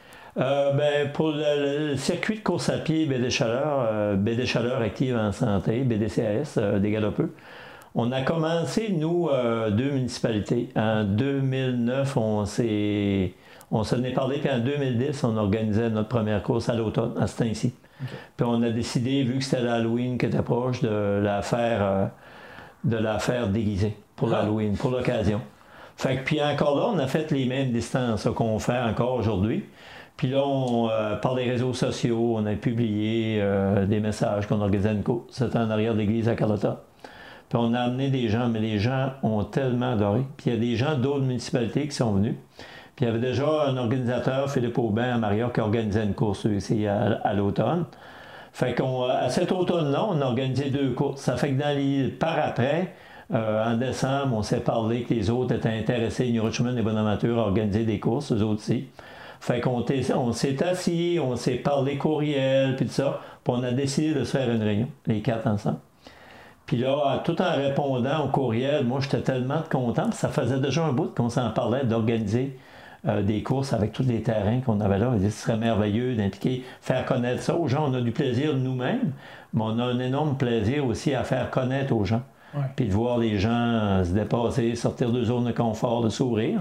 Euh, ben, pour le, le circuit de course à pied B D Chaleur, euh, B D Chaleur Active en Santé, B D C A S, euh, des galopeux, on a commencé, nous, euh, deux municipalités. En deux mille neuf, on s'est on s'en est parlé, puis en deux mille dix, on organisait notre première course à l'automne, à ce temps-ci. Okay. Puis on a décidé, vu que c'était l'Halloween qui était proche, de la faire, euh, de la faire déguisée pour Ah. l'Halloween, pour l'occasion. Fait que, puis encore là, on a fait les mêmes distances là, qu'on fait encore aujourd'hui. Puis là, on, euh, par les réseaux sociaux, on a publié euh, des messages qu'on organisait une course. C'était en arrière de l'église à Carlotta. Puis on a amené des gens, mais les gens ont tellement adoré. Puis il y a des gens d'autres municipalités qui sont venus. Puis il y avait déjà un organisateur, Philippe Aubin à Maria, qui organisait une course ici à, à l'automne. Fait qu'à cet automne-là, on a organisé deux courses. Ça fait que dans les, par après, euh, en décembre, on s'est parlé que les autres étaient intéressés, New Richmond et Bonaventure, à organiser des courses, eux autres aussi. Fait qu'on on s'est assis, on s'est parlé courriel, puis tout ça, puis on a décidé de se faire une réunion, les quatre ensemble. Puis là, tout en répondant au courriel, moi, j'étais tellement content, puis ça faisait déjà un bout qu'on s'en parlait d'organiser euh, des courses avec tous les terrains qu'on avait là. On disait, ce serait merveilleux d'impliquer, faire connaître ça aux gens. On a du plaisir nous-mêmes, mais on a un énorme plaisir aussi à faire connaître aux gens. Ouais. Puis de voir les gens euh, se dépasser, sortir de zone de confort, de sourire.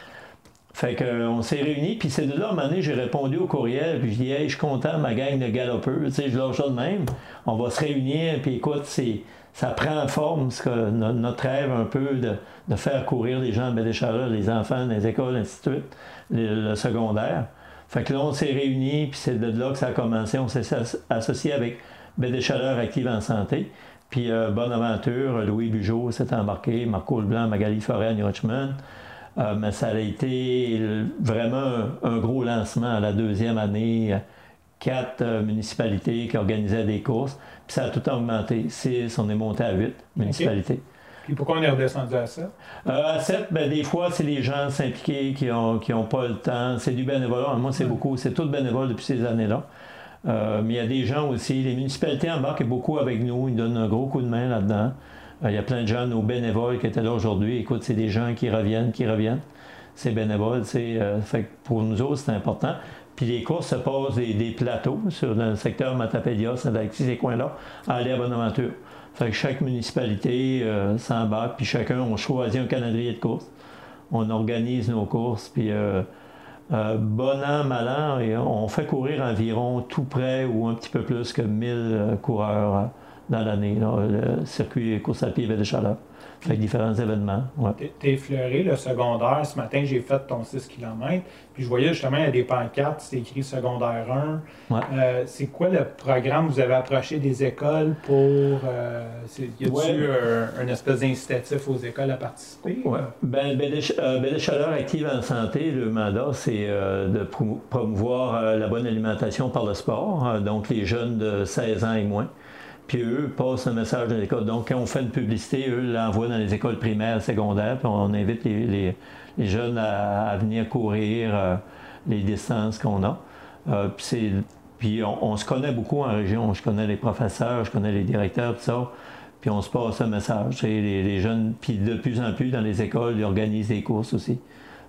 Fait qu'on s'est réunis, puis c'est de là, à un moment donné, j'ai répondu au courriel, puis je dis, hey, je suis content, ma gang de galopeurs, tu sais, je lâche ça de même. On va se réunir, puis écoute, c'est, ça prend forme, ce que no- notre rêve un peu de, de faire courir les gens à Baie-des-Chaleurs, les enfants dans les écoles, ainsi de suite, le, le secondaire. Fait que là, on s'est réunis, puis c'est de là que ça a commencé. On s'est associé avec Baie-des-Chaleurs Active en Santé. Puis euh, Bonaventure, Louis Bugeaud s'est embarqué, Marco Leblanc, Magali Forêt à New Richmond. Euh, mais ça a été vraiment un, un gros lancement à la deuxième année. Quatre euh, municipalités qui organisaient des courses. Puis ça a tout augmenté. Six, on est monté à huit municipalités. Okay. Puis pourquoi on est redescendu à ça? Euh, à sept, ben, des fois, c'est les gens s'impliquer qui n'ont qui ont pas le temps. C'est du bénévolat. Moi, c'est ouais. beaucoup. C'est tout bénévole depuis ces années-là. Euh, mais il y a des gens aussi. Les municipalités embarquent beaucoup avec nous. Ils donnent un gros coup de main là-dedans. Il y a plein de gens, nos bénévoles qui étaient là aujourd'hui. Écoute, c'est des gens qui reviennent, qui reviennent. C'est bénévole, c'est, euh, fait que pour nous autres, c'est important. Puis les courses se passent des, des plateaux sur dans le secteur Matapédia, Saint-Alexis, ces coins-là, à aller à Bonaventure. Fait que chaque municipalité euh, s'embarque, puis chacun, on choisit un calendrier de courses. On organise nos courses, puis euh, euh, bon an, mal an, et on fait courir environ tout près ou un petit peu plus que mille euh, coureurs euh, dans l'année, là, le circuit course à pied Baie-des-Chaleurs. Fait différents événements. Ouais. T'es effleuré le secondaire. Ce matin, j'ai fait ton six kilomètres. Puis je voyais justement, il y a des pancartes, c'est écrit secondaire un. Ouais. Euh, c'est quoi le programme? Vous avez approché des écoles pour. Euh, y a-t-il ouais. un, un espèce d'incitatif aux écoles à participer? Oui. Ben, Baie-des-Chaleurs Active en Santé, le mandat, c'est euh, de promouvoir euh, la bonne alimentation par le sport. Euh, donc les jeunes de seize ans et moins. Puis eux passent un message dans l'école. Donc, quand on fait une publicité, eux l'envoient dans les écoles primaires, secondaires, puis on invite les, les, les jeunes à, à venir courir euh, les distances qu'on a. Euh, puis puis on, on se connaît beaucoup en région. Je connais les professeurs, je connais les directeurs, tout ça. Puis on se passe un message. Les, les jeunes, puis de plus en plus dans les écoles, ils organisent des courses aussi.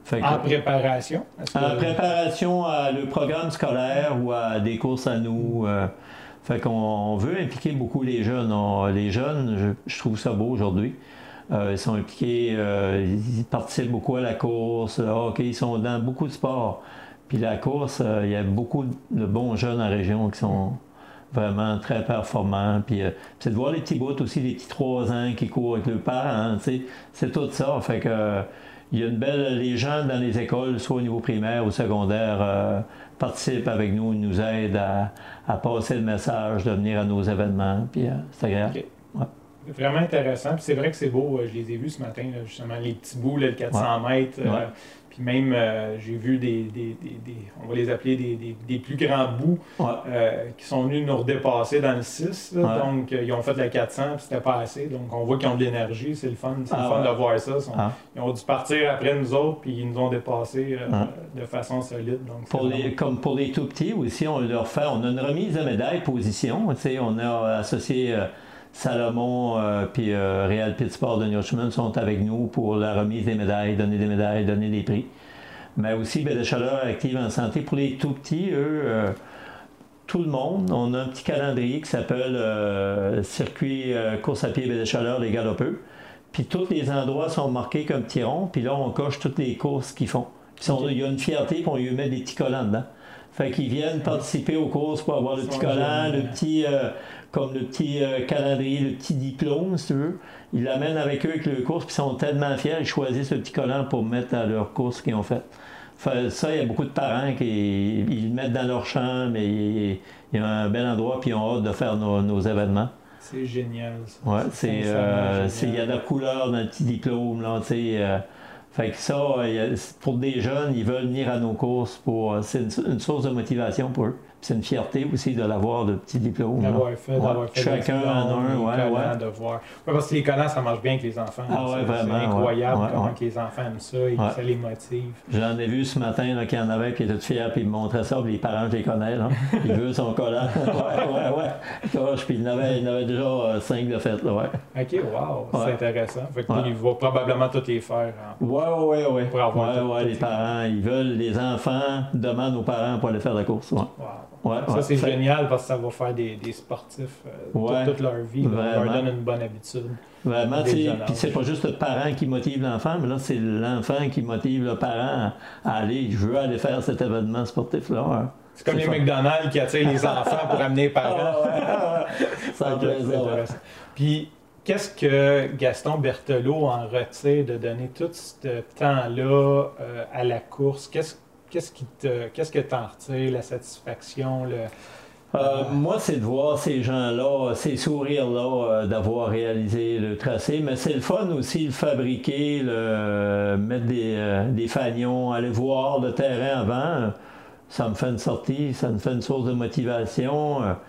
Fait que, en préparation? Que... En préparation à le programme scolaire ou à des courses à nous. Euh, fait qu'on veut impliquer beaucoup les jeunes. On, les jeunes, je, je trouve ça beau aujourd'hui. Euh, ils sont impliqués, euh, ils participent beaucoup à la course, le hockey, ils sont dans beaucoup de sports. Puis la course, euh, il y a beaucoup de bons jeunes en région qui sont vraiment très performants. Puis euh, c'est de voir les petits bouts aussi, les petits trois ans qui courent avec leurs parents, tu sais, c'est tout ça. Fait que euh, il y a une belle... Les gens dans les écoles, soit au niveau primaire ou secondaire, euh, participent avec nous, ils nous aident à, à passer le message, de venir à nos événements. Puis euh, c'est agréable. Okay. Ouais. Vraiment intéressant. Puis c'est vrai que c'est beau. Je les ai vus ce matin, là, justement, les petits bouts, là, le quatre cents ouais. mètres. Euh, ouais. Puis même, euh, j'ai vu des, des, des, des, on va les appeler des, des, des plus grands bouts ouais. euh, qui sont venus nous redépasser dans le six. Là, ouais. Donc, euh, ils ont fait le quatre cents, puis c'était pas assez. Donc, on voit qu'ils ont de l'énergie. C'est le fun, c'est ah, le fun ouais. de voir ça. Ils, sont, ah. ils ont dû partir après nous autres, puis ils nous ont dépassés euh, ah. de façon solide. Donc, pour les, comme pour les tout petits aussi, on leur fait, on a une remise de médaille position. On a associé... Euh, Salomon euh, puis euh, Real Pitsport de Newchman sont avec nous pour la remise des médailles, donner des médailles, donner des prix. Mais aussi Baie de Chaleur Active en santé. Pour les tout petits, eux, euh, tout le monde, on a un petit calendrier qui s'appelle euh, Circuit euh, course à pied Baie de Chaleur, les galopeux. Puis tous les endroits sont marqués comme petits ronds, puis là, on coche toutes les courses qu'ils font. Sont, okay. Il y a une fierté, puis on lui met des petits collants dedans. Fait qu'ils viennent participer aux courses pour avoir le petit collant, le petit... Euh, comme le petit euh, calendrier, le petit diplôme, si tu veux. Ils l'amènent avec eux avec leur course, puis ils sont tellement fiers, ils choisissent le petit collant pour mettre dans leur course qu'ils ont faite. Fait, ça, il y a beaucoup de parents qui ils le mettent dans leur chambre, et il y a un bel endroit, puis ils ont hâte de faire nos, nos événements. C'est génial, ça. Ouais, c'est... Euh, il y a de la couleur dans le petit diplôme, là, tu sais... Euh, fait que ça, pour des jeunes, ils veulent venir à nos courses, pour c'est une, une source de motivation pour eux. C'est une fierté aussi de l'avoir, le petit diplôme. D'avoir fait, ouais. d'avoir fait. Chacun en a un, ouais, ouais. De voir. Ouais, parce que les collants, ça marche bien avec les enfants. Ah ouais, vraiment. C'est incroyable ouais, comment ouais. les enfants aiment ça et ouais. ça les motive. J'en ai vu ce matin là, qu'il y en avait qui étaient tout fiers, puis ils me montraient ça, puis les parents, je les connais, là. Ils veulent son collant. ouais, ouais, ouais. Puis il y en avait, il y en avait déjà euh, cinq de fait, là, ouais. OK, wow, ouais. c'est intéressant. Fait que ouais. il va probablement tous les faire. Hein, ouais, ouais, ouais. Pour avoir ouais, tout, ouais, tout les parents, ils veulent, les enfants demandent aux parents pour aller faire la course. Ouais. Wow. Ouais, ça, ouais, c'est fait... génial parce que ça va faire des, des sportifs euh, ouais, toute, toute leur vie. Ça leur donne une bonne habitude. Vraiment, puis c'est pas juste le parent qui motive l'enfant, mais là, c'est l'enfant qui motive le parent à aller. Je veux aller faire cet événement sportif-là. Hein. C'est comme les fun. McDonald's qui attirent les enfants pour amener les parents. Ah ouais, ah ouais. Ça okay, plaisir, ouais. Puis, qu'est-ce que Gaston Berthelot en retire de donner tout ce temps-là euh, à la course? Qu'est-ce Qu'est-ce qui te, qu'est-ce que t'en retires, la satisfaction, le... Euh, moi, c'est de voir ces gens-là, ces sourires-là, euh, d'avoir réalisé le tracé, mais c'est le fun aussi de fabriquer, le, mettre des, euh, des fanions, aller voir le terrain avant. Ça me fait une sortie, ça me fait une source de motivation. Euh,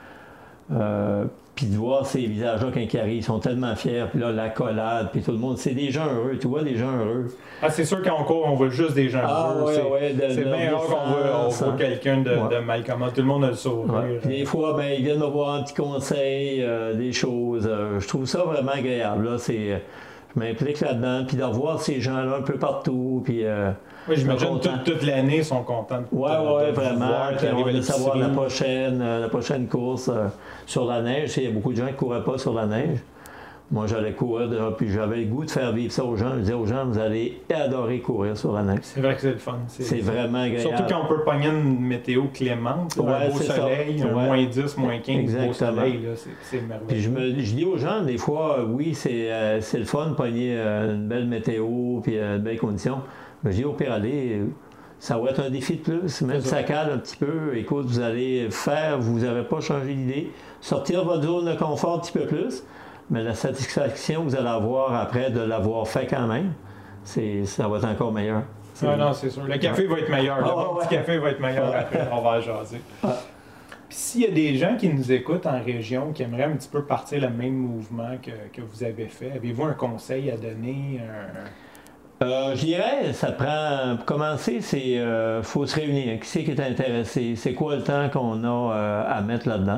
euh, puis de voir ces visages-là quand ils arrivent, ils sont tellement fiers, puis là, l'accolade, puis tout le monde, c'est des gens heureux, tu vois, des gens heureux. Ah, c'est sûr qu'en cours, on voit juste des gens ah, heureux. Ouais, c'est ouais, de, c'est bien rare qu'on voit, on voit quelqu'un de, ouais. de mal comment tout le monde a le sourire. Ouais. Des fois, ben, ils viennent me voir un petit conseil, euh, des choses. Euh, je trouve ça vraiment agréable. Là, c'est, je m'implique là-dedans, puis de revoir ces gens-là un peu partout, puis... Euh, oui, j'imagine toute, toute l'année, ils sont contents de Oui, oui, vraiment. Voir, puis on va savoir la prochaine, euh, la prochaine course euh, sur la neige. Il y a beaucoup de gens qui ne couraient pas sur la neige. Moi, j'allais courir, déjà, puis j'avais le goût de faire vivre ça aux gens. Je disais aux gens, vous allez adorer courir sur la neige. C'est vrai que c'est le fun. C'est, c'est vraiment agréable. Surtout quand on peut pogner une météo clémente, ouais, un beau soleil, ça. un ouais. moins dix, moins quinze, Exactement. beau soleil, là, c'est, c'est merveilleux. Puis je, me, je dis aux gens, des fois, oui, c'est, euh, c'est le fun de pogner euh, une belle météo, puis euh, une belle condition. Mais je dis au pire aller, ça va être un défi de plus, même si ça cale un petit peu. Écoute, vous allez faire, vous n'avez pas changé d'idée, sortir de votre zone de confort un petit peu plus, mais la satisfaction que vous allez avoir après de l'avoir fait quand même, c'est, ça va être encore meilleur. C'est... Ah non, c'est sûr. Le café ouais. va être meilleur. Le ah, bon ouais. petit café va être meilleur ouais. après. On va jaser. Ah. Puis s'il y a des gens qui nous écoutent en région qui aimeraient un petit peu partir le même mouvement que, que vous avez fait, avez-vous un conseil à donner? Un... Euh, je dirais, ça prend, pour commencer, il euh, faut se réunir. Qui c'est qui est intéressé? C'est quoi le temps qu'on a euh, à mettre là-dedans?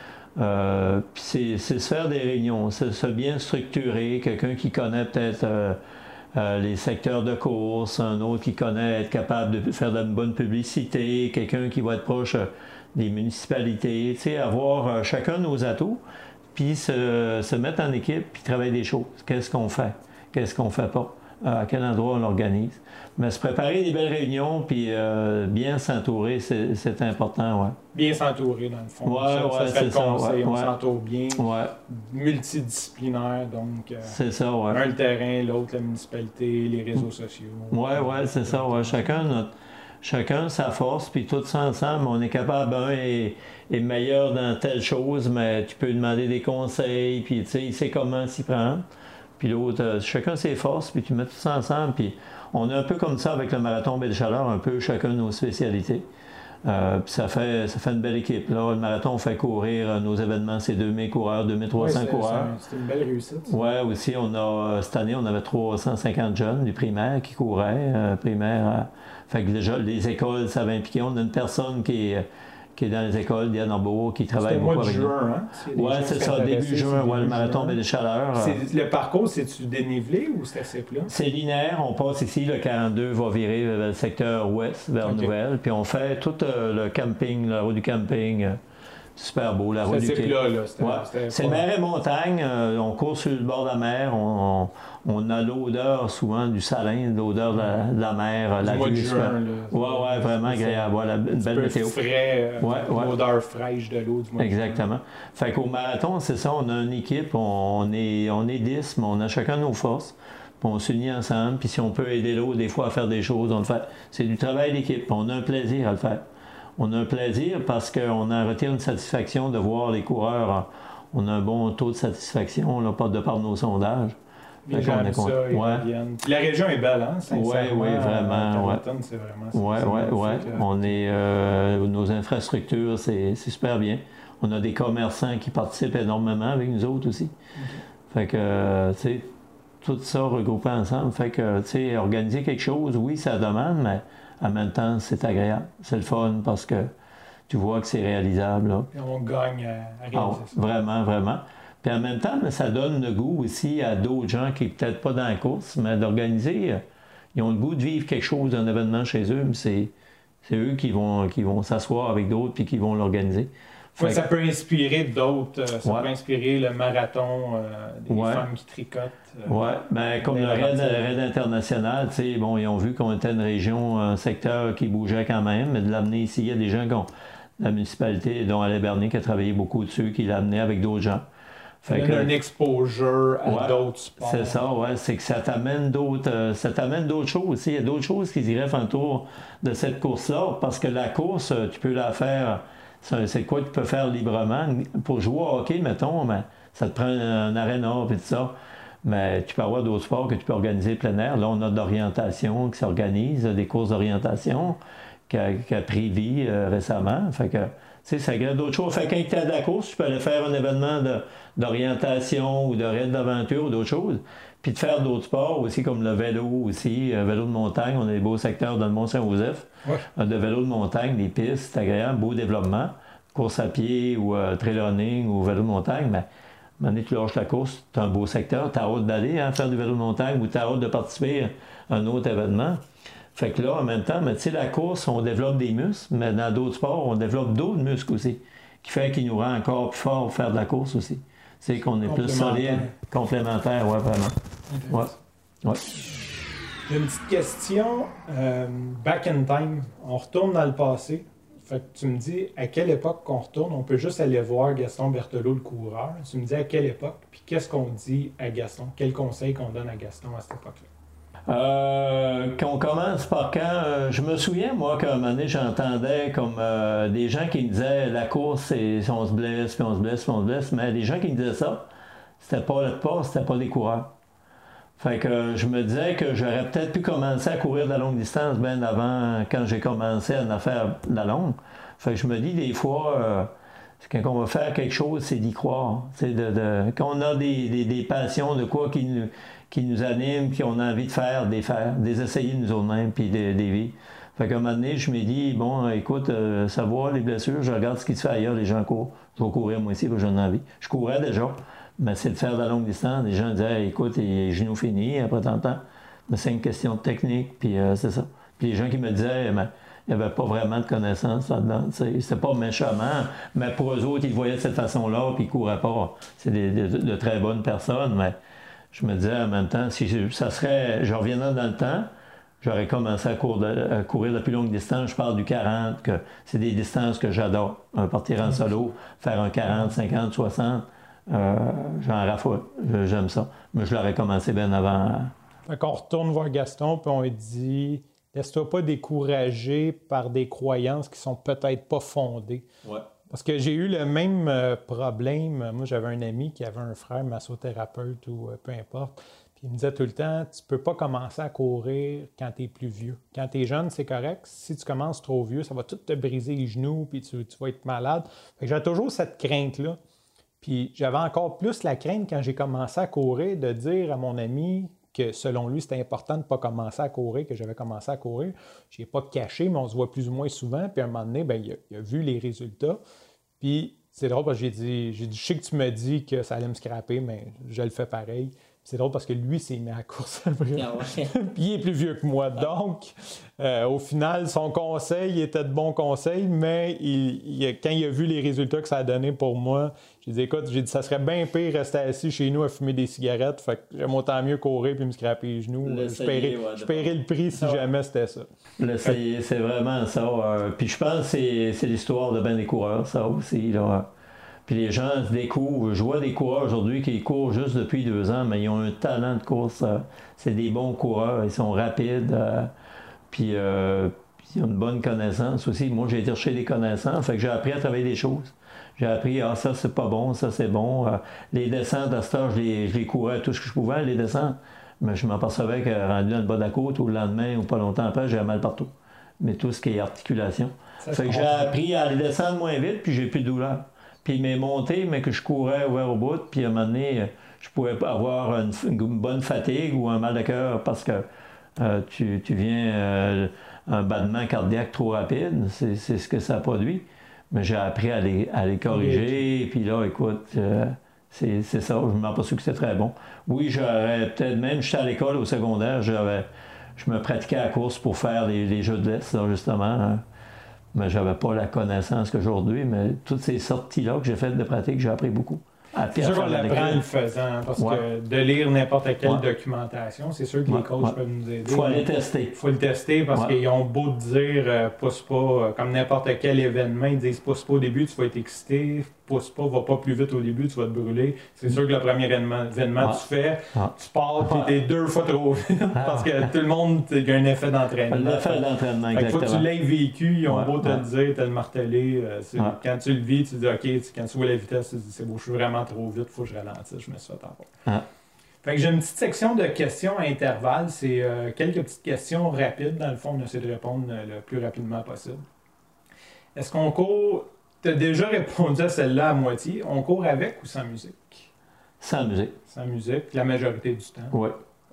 Euh, puis c'est, c'est se faire des réunions, c'est se bien structurer, quelqu'un qui connaît peut-être euh, euh, les secteurs de course, un autre qui connaît être capable de faire de la bonne publicité, quelqu'un qui va être proche euh, des municipalités, tu sais, avoir euh, chacun nos atouts, puis se, se mettre en équipe, puis travailler des choses. Qu'est-ce qu'on fait? Qu'est-ce qu'on fait pas? À quel endroit on l'organise? Mais se préparer des belles réunions, puis euh, bien s'entourer, c'est, c'est important, ouais. Bien s'entourer, dans le fond. Ouais, ça, ouais, ça serait c'est le ça, conseil. ouais, on ouais. s'entoure bien. Ouais. Multidisciplinaire, donc. Euh, c'est ça, ouais. Un le terrain, l'autre la municipalité, les réseaux sociaux. Ouais, ouais, c'est ça, ouais. Chacun notre... Chacun sa force, puis tout ça ensemble, on est capable, un est, est meilleur dans telle chose, mais tu peux lui demander des conseils, puis tu sais, il sait comment s'y prendre. Puis l'autre, euh, chacun ses forces, puis tu mets tout ça ensemble, puis on est un peu comme ça avec le marathon Baie-des-Chaleurs, un peu chacun nos spécialités. Euh, puis ça fait, ça fait une belle équipe. Là, le marathon, on fait courir euh, nos événements, c'est deux mille coureurs, deux mille trois cents ouais, c'est, coureurs. C'est, c'est une belle réussite. Oui, aussi, on a, cette année, on avait trois cent cinquante jeunes, les primaires, qui couraient, euh, primaires. Euh, fait que déjà, les écoles, ça va impliquer. On a une personne qui est, qui est dans les écoles d'Yann-Arbour, qui travaille beaucoup avec nous. C'était le mois de juin, hein? Oui, c'est ça, début juin, ouais, le marathon Baie-des-Chaleurs. C'est, le parcours, c'est-tu dénivelé ou c'est assez plat? C'est linéaire. On passe ici, le quarante-deux va virer vers le secteur ouest, vers okay. Nouvelle. Puis on fait tout euh, le camping, la route du camping. Euh, super beau, la route du camping. C'est là, c'était, ouais. c'était C'est mer et montagne. Euh, on court sur le bord de la mer. On, on, on a l'odeur souvent du salin, l'odeur de la, de la mer, du la mois vue. de juin, oui, oui, vraiment agréable. Voilà, une belle météo. Frais, ouais, ouais. L'odeur fraîche de l'eau du mois Exactement. De fait qu'au marathon, c'est ça, on a une équipe, on, on est, on est dix, mais on a chacun nos forces. Puis on s'unit ensemble, puis si on peut aider l'autre des fois à faire des choses, on le fait. C'est du travail d'équipe, on a un plaisir à le faire. On a un plaisir parce qu'on en retire une satisfaction de voir les coureurs. On a un bon taux de satisfaction, là, pas de par nos sondages. Les gens aiment ça, ils ouais. reviennent. La région est belle, hein? Oui, oui, vraiment. Ouais. c'est vraiment Oui, oui, oui. On est, euh, nos infrastructures, c'est, c'est super bien. On a des commerçants qui participent énormément avec nous autres aussi. Okay. Fait que, euh, tu sais, tout ça regroupé ensemble. Fait que, tu sais, organiser quelque chose, oui, ça demande, mais en même temps, c'est agréable. C'est le fun parce que tu vois que c'est réalisable. Là. Et on gagne à, à réaliser oh, ça. Vraiment, vraiment. Puis en même temps, ça donne le goût aussi à d'autres gens qui sont peut-être pas dans la course, mais d'organiser. Ils ont le goût de vivre quelque chose, un événement chez eux, mais c'est, c'est eux qui vont, qui vont s'asseoir avec d'autres puis qui vont l'organiser. Ouais, ça peut inspirer d'autres. Ça ouais. peut inspirer le marathon, euh, des ouais. femmes qui tricotent. Euh, oui, bien, comme le raid, raid international, tu sais, bon, ils ont vu qu'on était une région, un secteur qui bougeait quand même, mais de l'amener ici, il y a des gens qui ont, la municipalité, dont Alain Bernier, qui a travaillé beaucoup dessus, qui l'a amené avec d'autres gens. Fait que, un exposure à ouais, d'autres sports. C'est ça, oui. C'est que ça t'amène d'autres, euh, ça t'amène d'autres choses aussi. Il y a d'autres choses qui iraient faire un tour de cette course-là, parce que la course, tu peux la faire, c'est quoi que tu peux faire librement. Pour jouer au hockey, mettons, mais ça te prend un aréna et tout ça. Mais tu peux avoir d'autres sports que tu peux organiser plein air. Là, on a de l'orientation qui s'organise, des courses d'orientation qui a, qui a pris vie euh, récemment. Fait que, tu sais, ça crée d'autres choses. Fait que quand tu es à la course, tu peux aller faire un événement de, d'orientation ou de raid d'aventure ou d'autres choses. Puis de faire d'autres sports aussi, comme le vélo aussi, euh, vélo de montagne. On a des beaux secteurs dans le Mont-Saint-Joseph. Ouais. Euh, de vélo de montagne, des pistes, c'est agréable, beau développement. Course à pied ou euh, trail running ou vélo de montagne, mais à un moment donné, tu lâches la course, tu as un beau secteur, tu as hâte d'aller hein, faire du vélo de montagne ou tu as hâte de participer à un autre événement. Fait que là, en même temps, tu sais, la course, on développe des muscles, mais dans d'autres sports, on développe d'autres muscles aussi, qui fait qu'il nous rend encore plus fort pour faire de la course aussi. C'est qu'on est plus solide, complémentaire, ouais, vraiment. Ouais. Ouais. J'ai une petite question. Euh, back in time, on retourne dans le passé. Fait que tu me dis à quelle époque qu'on retourne, on peut juste aller voir Gaston Berthelot, le coureur. Tu me dis à quelle époque, puis qu'est-ce qu'on dit à Gaston? Quel conseil qu'on donne à Gaston à cette époque-là? Euh, qu'on commence par quand, euh, je me souviens, moi, qu'à un moment donné, j'entendais comme euh, des gens qui me disaient la course, c'est on se blesse, puis on se blesse, puis on se blesse, mais les gens qui me disaient ça, c'était pas le pas, c'était pas des coureurs. Fait que euh, je me disais que j'aurais peut-être pu commencer à courir de la longue distance bien avant, quand j'ai commencé à en faire de la longue. Fait que je me dis des fois, euh, quand on va faire quelque chose, c'est d'y croire. C'est de, de, quand on a des, des, des passions de quoi qui nous, qui nous animent, puis on a envie de faire, des faire, des essayer nous autres-mêmes, puis des, des vies. Fait qu'à un moment donné, je me dis, bon, écoute, euh, savoir les blessures, je regarde ce qui se fait ailleurs, les gens courent. Je vais courir moi aussi, j'en ai envie. Je courais déjà, mais c'est de faire de la longue distance. Les gens disaient, écoute, les genoux finis après tant de temps. Mais c'est une question de technique, puis euh, c'est ça. Puis les gens qui me disaient, mais, il n'y avait pas vraiment de connaissances là-dedans. C'était pas méchamment, mais pour eux autres, ils le voyaient de cette façon-là, puis ils ne couraient pas. C'est des, de, de très bonnes personnes, mais je me disais en même temps, si je, ça serait, je reviendrais dans le temps, j'aurais commencé à, cour de, à courir de plus longue distance. Je parle du quarante, que c'est des distances que j'adore. Un partir en solo, faire un quarante, cinquante, soixante, euh, j'en raffole. J'aime ça. Mais je l'aurais commencé bien avant. Fait qu'on retourne voir Gaston, puis on lui dit... Laisse-toi pas décourager par des croyances qui sont peut-être pas fondées. Ouais. Parce que j'ai eu le même euh, problème. Moi, j'avais un ami qui avait un frère massothérapeute ou euh, peu importe. Puis il me disait tout le temps, tu peux pas commencer à courir quand tu es plus vieux. Quand tu es jeune, c'est correct. Si tu commences trop vieux, ça va tout te briser les genoux, puis tu, tu vas être malade. Fait que j'avais toujours cette crainte-là. Puis j'avais encore plus la crainte quand j'ai commencé à courir de dire à mon ami que selon lui, c'était important de ne pas commencer à courir, que j'avais commencé à courir. Je n'ai pas caché, mais on se voit plus ou moins souvent. Puis à un moment donné, bien, il, a, il a vu les résultats. Puis c'est drôle parce que j'ai dit, j'ai dit, je sais que tu me dis que ça allait me scraper, mais je le fais pareil. C'est drôle parce que lui, s'est mis à la course après. Ah ouais. Puis il est plus vieux que moi. Donc, euh, au final, son conseil était de bons conseils, mais il, il, quand il a vu les résultats que ça a donné pour moi, j'ai dit, écoute, j'ai dit, ça serait bien pire rester assis chez nous à fumer des cigarettes. Fait que j'aime autant mieux courir puis me scraper les genoux. Je paierais, ouais, je paierais le prix si jamais c'était ça. L'essayer, c'est vraiment ça. Euh, puis je pense que c'est, c'est l'histoire de ben des coureurs, ça aussi, là. Puis les gens se découvrent. Je vois des coureurs aujourd'hui qui courent juste depuis deux ans, mais ils ont un talent de course. C'est des bons coureurs, ils sont rapides. Euh, puis, euh, puis ils ont une bonne connaissance aussi. Moi, j'ai été chercher des connaissances, fait que j'ai appris à travailler des choses. J'ai appris, ah, ça c'est pas bon, ça c'est bon. Euh, les descentes à ce temps, je les, je les courais tout ce que je pouvais, les descentes. Mais je m'apercevais que rendu dans le bas de la côte, ou le lendemain, ou pas longtemps après, j'avais mal partout. Mais tout ce qui est articulation. Ça, fait que j'ai appris à les descendre moins vite, puis j'ai plus de douleur. Puis il m'est monté, mais que je courais ouvert au bout, puis à un moment donné, je pouvais avoir une, une bonne fatigue ou un mal de cœur parce que euh, tu, tu viens euh, un battement cardiaque trop rapide, c'est, c'est ce que ça produit. Mais j'ai appris à les, à les corriger, et puis là, écoute, euh, c'est, c'est ça, je m'en aperçu que c'était très bon. Oui, j'aurais peut-être même, j'étais à l'école au secondaire, j'avais, je me pratiquais à la course pour faire les, les jeux de laisse, là, justement. Hein. Mais je n'avais pas la connaissance qu'aujourd'hui, mais toutes ces sorties-là que j'ai faites de pratique, j'ai appris beaucoup. C'est sûr qu'on l'apprend en le faisant, parce ouais. que de lire n'importe quelle ouais. documentation, c'est sûr que ouais. les coachs ouais. peuvent nous aider. Il faut aller tester. Il faut le tester parce ouais. qu'ils ont beau te dire euh, pousse pas, euh, comme n'importe quel événement, ils disent pousse pas au début, tu vas être excité, pousse pas, va pas plus vite au début, tu vas te brûler. C'est sûr que le premier événement, événement ouais. tu fais, ouais. tu pars, puis t'es deux fois trop vite, parce que tout le monde a un effet d'entraînement. L'effet d'entraînement, exactement. Il faut que tu l'aies vécu, ils ont ouais. beau te ouais. le dire, te le marteler. Euh, ouais. Quand tu le vis, tu dis ok, quand tu vois la vitesse, tu dis c'est beau, je suis vraiment trop vite, il faut que je ralentisse, je me suis fait avoir. Ah. Fait que j'ai une petite section de questions à intervalles. C'est euh, quelques petites questions rapides. Dans le fond, on essaie de répondre le plus rapidement possible. Est-ce qu'on court... Tu as déjà répondu à celle-là à moitié. On court avec ou sans musique? Sans musique. Sans musique, la majorité du temps. Oui.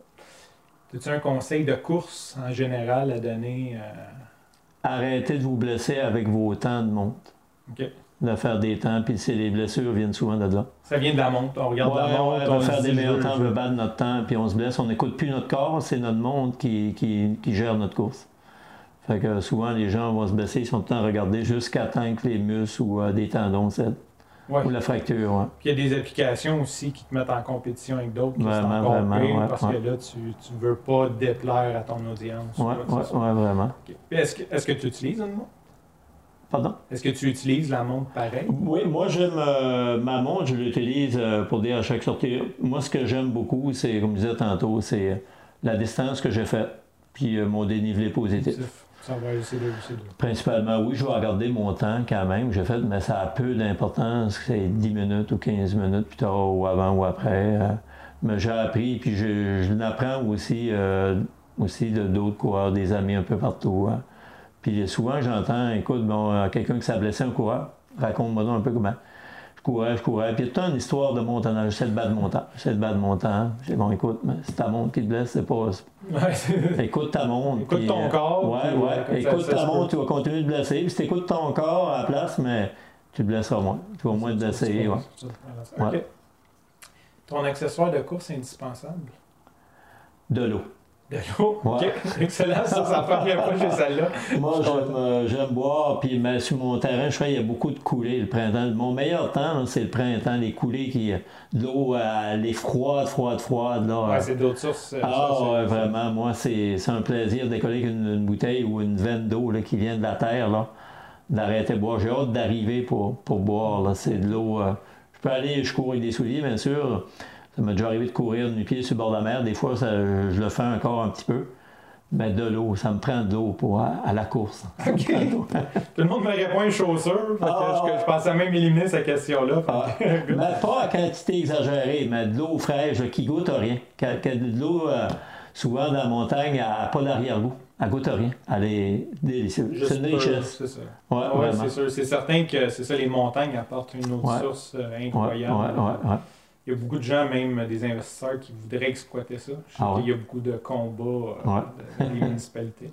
As-tu un conseil de course en général à donner? Euh... Arrêtez de vous blesser avec vos temps de monte. OK. De faire des temps, puis c'est les blessures viennent souvent de là. Ça vient de la montre, on regarde ouais, la montre. Ouais, on va faire des meilleurs temps, on veut battre notre temps, puis on se blesse, on n'écoute plus notre corps, c'est notre montre qui, qui, qui gère notre course. Fait que souvent, les gens vont se blesser, ils sont tout le temps à regarder jusqu'à temps que les muscles ou euh, des tendons cèdent. Ouais. Ou la fracture, ouais. Puis il y a des applications aussi qui te mettent en compétition avec d'autres, qui vraiment, sont encore vraiment, pires, ouais, parce ouais. que là, tu ne veux pas déplaire à ton audience. Oui, ouais, ouais, vraiment. Okay. Est-ce que, est-ce que tu utilises une montre? Pardon? Est-ce que tu utilises la montre pareil? Oui, moi j'aime euh, ma montre, je l'utilise euh, pour dire à chaque sortie. Moi, ce que j'aime beaucoup, c'est, comme je disais tantôt, c'est la distance que j'ai faite, puis euh, mon dénivelé positif. Ça va essayer de aussi. Principalement, oui, je vais regarder mon temps quand même, j'ai fait, mais ça a peu d'importance, c'est dix minutes ou quinze minutes plus tard ou avant ou après. Euh, mais j'ai appris, puis je, je l'apprends aussi, euh, aussi de d'autres coureurs, des amis un peu partout. Hein. Puis souvent, j'entends, écoute, bon, quelqu'un qui s'est blessé, un coureur, raconte-moi donc un peu comment. Je courais, je courais. Puis il y a toute une histoire de montant. J'essaie de battre mon temps. J'essaie de battre mon temps. J'ai dit, bon, écoute, mais c'est ta montre qui te blesse, c'est pas. Ouais. Écoute ta montre. Écoute puis, ton euh, corps. Ouais, ouais. Écoute ta montre, tu vas continuer de blesser. Puis si tu écoutes ton corps à la place, mais tu te blesseras moins. Tu vas moins te blesser. Ouais. OK. Ouais. Ton accessoire de course indispensable? De l'eau. De l'eau? Ouais. OK. Excellent, ça, c'est la première fois que j'ai celle-là. Moi, j'aime, euh, j'aime boire, puis mais sur mon terrain, je fais, il y a beaucoup de coulées le printemps. Mon meilleur temps, là, c'est le printemps, les coulées, qui, de l'eau, euh, les froides, froides, froides. Là, Ouais, c'est d'autres sources. Ah, ça, c'est, ouais, vraiment, moi, c'est, c'est un plaisir de décoller avec une, une bouteille ou une veine d'eau là, qui vient de la terre, là, d'arrêter de boire. J'ai hâte d'arriver pour, pour boire, là. C'est de l'eau... Euh, je peux aller, je cours avec des souliers, bien sûr. Ça m'est déjà arrivé de courir nu-pied sur le bord de la mer. Des fois, ça, je le fais encore un petit peu. Mais de l'eau, ça me prend de l'eau pour, à, à la course. OK. Tout le monde me répond une chaussure. Fait que Ah, je, je pensais même éliminer cette question-là. Ah, mais pas à quantité exagérée, mais de l'eau fraîche qui goûte à rien. Que, que de l'eau, euh, souvent dans la montagne, elle n'a pas d'arrière-goût. Elle goûte à rien. Elle est délicieuse. Juste C'est une peu, richesse. c'est ça. Ouais, Ouais, vraiment. c'est sûr. C'est certain que c'est ça, les montagnes apportent une autre Ouais. source euh, Ouais, incroyable. ouais, ouais, ouais. Il y a beaucoup de gens, même des investisseurs, qui voudraient exploiter ça. Je sais Ah ouais. qu'il y a beaucoup de combats euh, Ouais. dans les municipalités.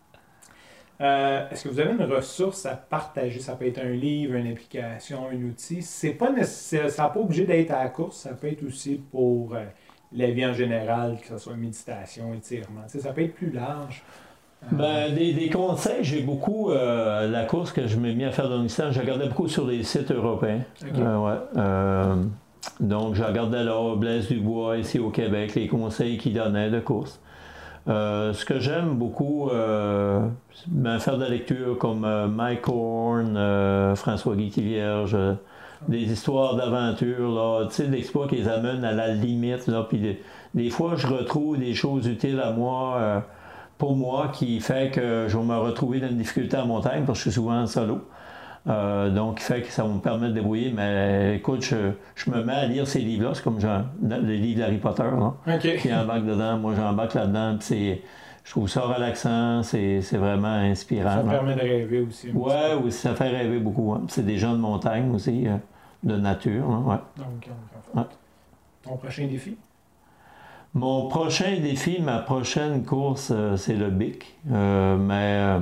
Euh, est-ce que vous avez une ressource à partager? Ça peut être un livre, une application, un outil. C'est pas nécessaire, ça n'a pas obligé d'être à la course, ça peut être aussi pour euh, la vie en général, que ce soit méditation, étirement. Tu sais, ça peut être plus large. Euh, Ben, des, des conseils, j'ai beaucoup. Euh, la course que je m'ai mis à faire dans l'Istan, je regardais beaucoup sur les sites européens. Ok. Euh, ouais. Euh, donc, je regardais là, Blaise Dubois, ici au Québec, les conseils qu'il donnait de course. Euh, ce que j'aime beaucoup, euh, ben, faire de la lecture comme euh, Mike Horn, euh, François-Guy Thivierge, euh, des histoires d'aventure, là, tu sais, d'exploits qui les amènent à la limite, là, puis des, des fois, je retrouve des choses utiles à moi, euh, pour moi, qui fait que je vais me retrouver dans une difficulté en montagne, parce que je suis souvent en solo. Euh, donc, qui fait que ça va me permettre de débrouiller. Mais écoute, je, je me mets à lire ces livres-là. C'est comme genre, les livres d'Harry Potter, là, OK. qui embarque dedans. Moi, j'embarque là-dedans. Puis c'est, je trouve ça relaxant. C'est, c'est vraiment inspirant. Ça là. permet de rêver aussi. un Ouais, petit peu. oui, ça fait rêver beaucoup. Hein. C'est des gens de montagne aussi, euh, de nature. Là, ouais. Donc, en fait, Ouais. ton prochain défi? Mon prochain défi, ma prochaine course, euh, c'est le B I C. Euh, mais euh,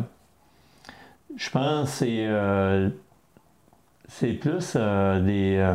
je pense que c'est, euh, c'est plus euh, des, euh,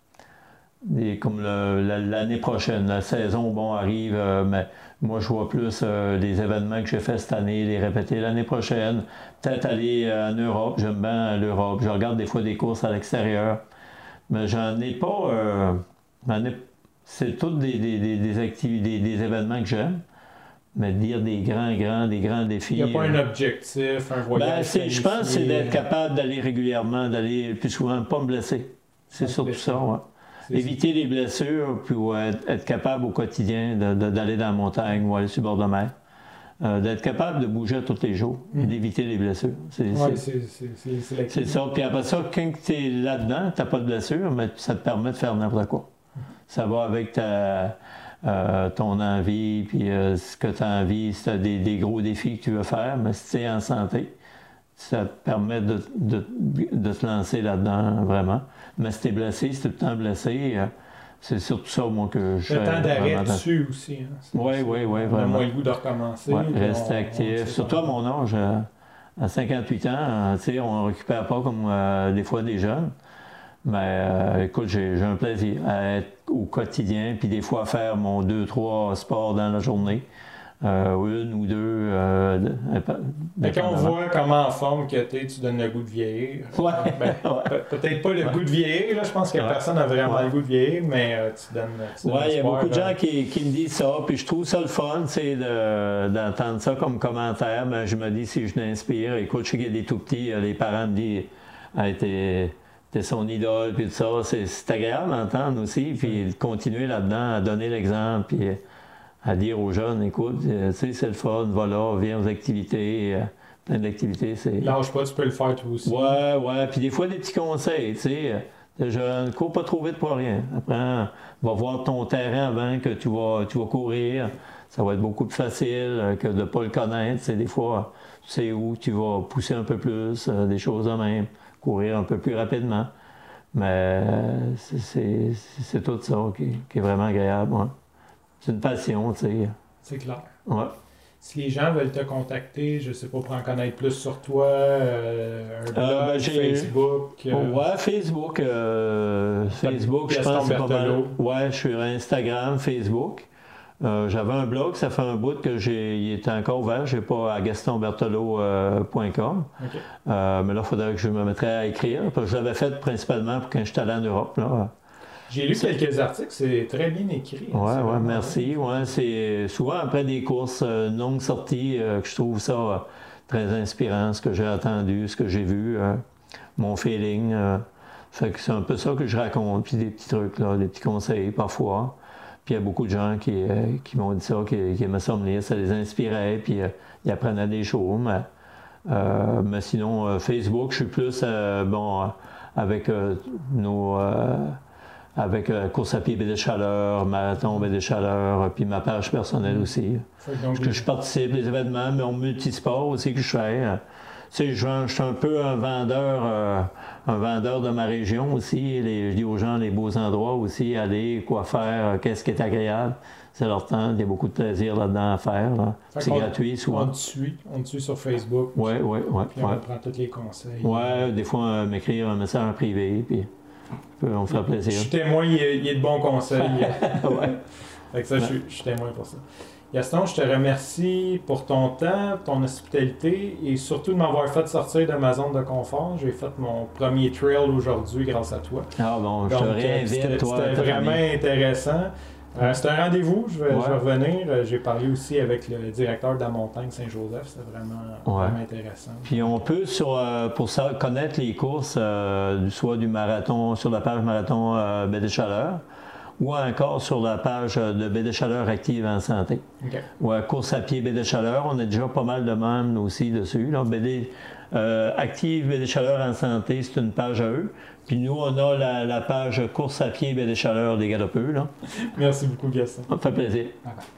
des. Comme le- la- l'année prochaine. La saison, bon, arrive, euh, mais moi, je vois plus euh, les événements que j'ai fait cette année, les répéter l'année prochaine. Peut-être aller euh, en Europe. J'aime bien l'Europe. Je regarde des fois des courses à l'extérieur. Mais j'en ai pas. Euh, j'en ai- c'est tous des, des, des, des activités, des, des événements que j'aime. Mais dire des grands, grands, des grands défis. Il n'y a pas euh, un objectif, un voyage. ben, c'est- je pense que c'est planifié. d'être capable d'aller régulièrement, d'aller plus souvent, pas me blesser. C'est Pas se surtout blesser. ça, ouais. C'est- Éviter les blessures, puis ouais, être, être capable au quotidien de- de- d'aller dans la montagne ou aller sur le bord de la mer. Euh, d'être capable de bouger tous les jours, Mm. d'éviter les blessures. C'est, Ouais, c'est- c'est c'est- c'est- c'est la c'est ça. Puis après ça, quand tu es là-dedans, tu n'as pas de blessure, mais ça te permet de faire n'importe quoi. Ça va avec ta, euh, ton envie, puis euh, ce que tu as envie, si tu as des, des gros défis que tu veux faire, mais si tu es en santé, ça te permet de, de, de te lancer là-dedans, vraiment. Mais si tu es blessé, si tu es tout le temps blessé, euh, c'est surtout ça, moi, que je Le fais temps d'arrêt vraiment attention. dessus aussi. Hein. C'est- Oui, c'est- oui, oui, On a vraiment. moins le goût de recommencer. Ouais, puis rester on- on actif. sait Surtout pas. à mon âge, euh, à cinquante-huit ans, euh, tu sais, on ne récupère pas comme euh, des fois des jeunes. Mais euh, écoute, j'ai, j'ai un plaisir à être au quotidien, puis des fois à faire mon deux, trois sports dans la journée. Euh, une ou deux. Euh, de- Mais quand on dépendamment. voit comment en forme que tu es, tu donnes le goût de vieillir. Ouais. Ben, Ouais. pe- peut-être pas le Ouais. goût de vieillir, là, je pense que Ouais. personne n'a vraiment Ouais. le goût de vieillir, mais euh, tu donnes. Tu donnes Oui, il y a l'espoir, beaucoup de là. gens qui, qui me disent ça, puis je trouve ça le fun, c'est de- d'entendre ça comme commentaire. Mais je me dis, si je l'inspire, écoute, je sais qu'il y a des tout petits, euh, les parents me disent, hey, t'es, t'es son idole, puis tout ça. C'est, c'est agréable d'entendre aussi, puis de continuer là-dedans, à donner l'exemple, puis à dire aux jeunes, écoute, euh, tu sais, c'est le fun, va là, viens aux activités, euh, plein d'activités, c'est... Lâche pas, tu peux le faire toi aussi. Ouais, ouais. Puis des fois, des petits conseils, tu sais. Je ne cours pas trop vite pour rien. Après, va voir ton terrain avant que tu vas, tu vas courir. Ça va être beaucoup plus facile que de ne pas le connaître. C'est des fois, tu sais où tu vas pousser un peu plus, euh, des choses de même, courir un peu plus rapidement. Mais euh, c'est, c'est, c'est tout ça qui, qui est vraiment agréable. Ouais. C'est une passion, tu sais. C'est clair. Ouais. Si les gens veulent te contacter, je sais pas, pour en connaître plus sur toi, euh, un blog, Euh, ben, j'ai- Facebook. euh, Ouais, Facebook. euh, Facebook, je Gaston pense que c'est pas mal. Berthelot. Ouais, je suis sur Instagram, Facebook. Euh, j'avais un blog, ça fait un bout que j'ai, il est encore ouvert, je n'ai pas à gaston berthelot point com. Euh, okay. euh, mais là, il faudrait que je me mettrais à écrire. Parce que je l'avais fait principalement pour quand j'étais allé en Europe. Là. J'ai lu c'est... quelques articles, c'est très bien écrit. Oui, ouais, merci. Ouais, c'est souvent après des courses euh, longues sorties euh, que je trouve ça euh, très inspirant, ce que j'ai entendu, ce que j'ai vu, euh, mon feeling. Euh, fait que c'est un peu ça que je raconte, puis des petits trucs, là, des petits conseils parfois. Puis il y a beaucoup de gens qui, euh, qui m'ont dit ça, qui, qui aimaient ça me lire, ça les inspirait, puis euh, ils apprenaient des choses. Mais, euh, mais sinon, euh, Facebook, je suis plus, euh, bon, euh, avec euh, nos... Euh, avec euh, course à pied Baie des Chaleurs, marathon Baie des Chaleurs, puis ma page personnelle mmh. aussi. Parce que je participe les événements, mais en multisport aussi que je fais. Euh, tu sais, je, je suis un peu un vendeur, euh, un vendeur de ma région aussi. Les, je dis aux gens les beaux endroits aussi, aller, quoi faire, euh, qu'est-ce qui est agréable. C'est leur temps, il y a beaucoup de plaisir là-dedans à faire. Là. C'est gratuit souvent. On te suit, on te suit sur Facebook. Oui, oui, oui. Puis on prend tous les conseils. Oui, des fois, euh, m'écrire un message en privé, puis on me fait plaisir. Je suis témoin, il y a, il y a de bons conseils. Ouais. Fait que ça, ouais. je, je suis témoin pour ça. Gaston, je te remercie pour ton temps, ton hospitalité et surtout de m'avoir fait sortir de ma zone de confort. J'ai fait mon premier trail aujourd'hui grâce à toi. Ah bon, je Donc, te réinvite, toi. C'était vraiment famille. intéressant. Euh, c'est un rendez-vous, je vais, ouais. je vais revenir. Euh, j'ai parlé aussi avec le directeur de la montagne Saint-Joseph, c'était vraiment, ouais. vraiment intéressant. Puis on peut, sur, euh, pour ça, connaître les courses, euh, soit du marathon, sur la page marathon euh, Baie des Chaleurs, ou encore sur la page de Baie des Chaleurs Active en santé. Okay. Ou à course à pied Baie des Chaleurs, on a déjà pas mal de membres aussi dessus. Là. Baie des, euh, Active Baie des Chaleurs en santé, c'est une page à eux. Puis nous, on a la, la page course à pied Baie des Chaleurs des Galopeux. Là. Merci beaucoup, Gaston. Ça me fait plaisir. Bye bye.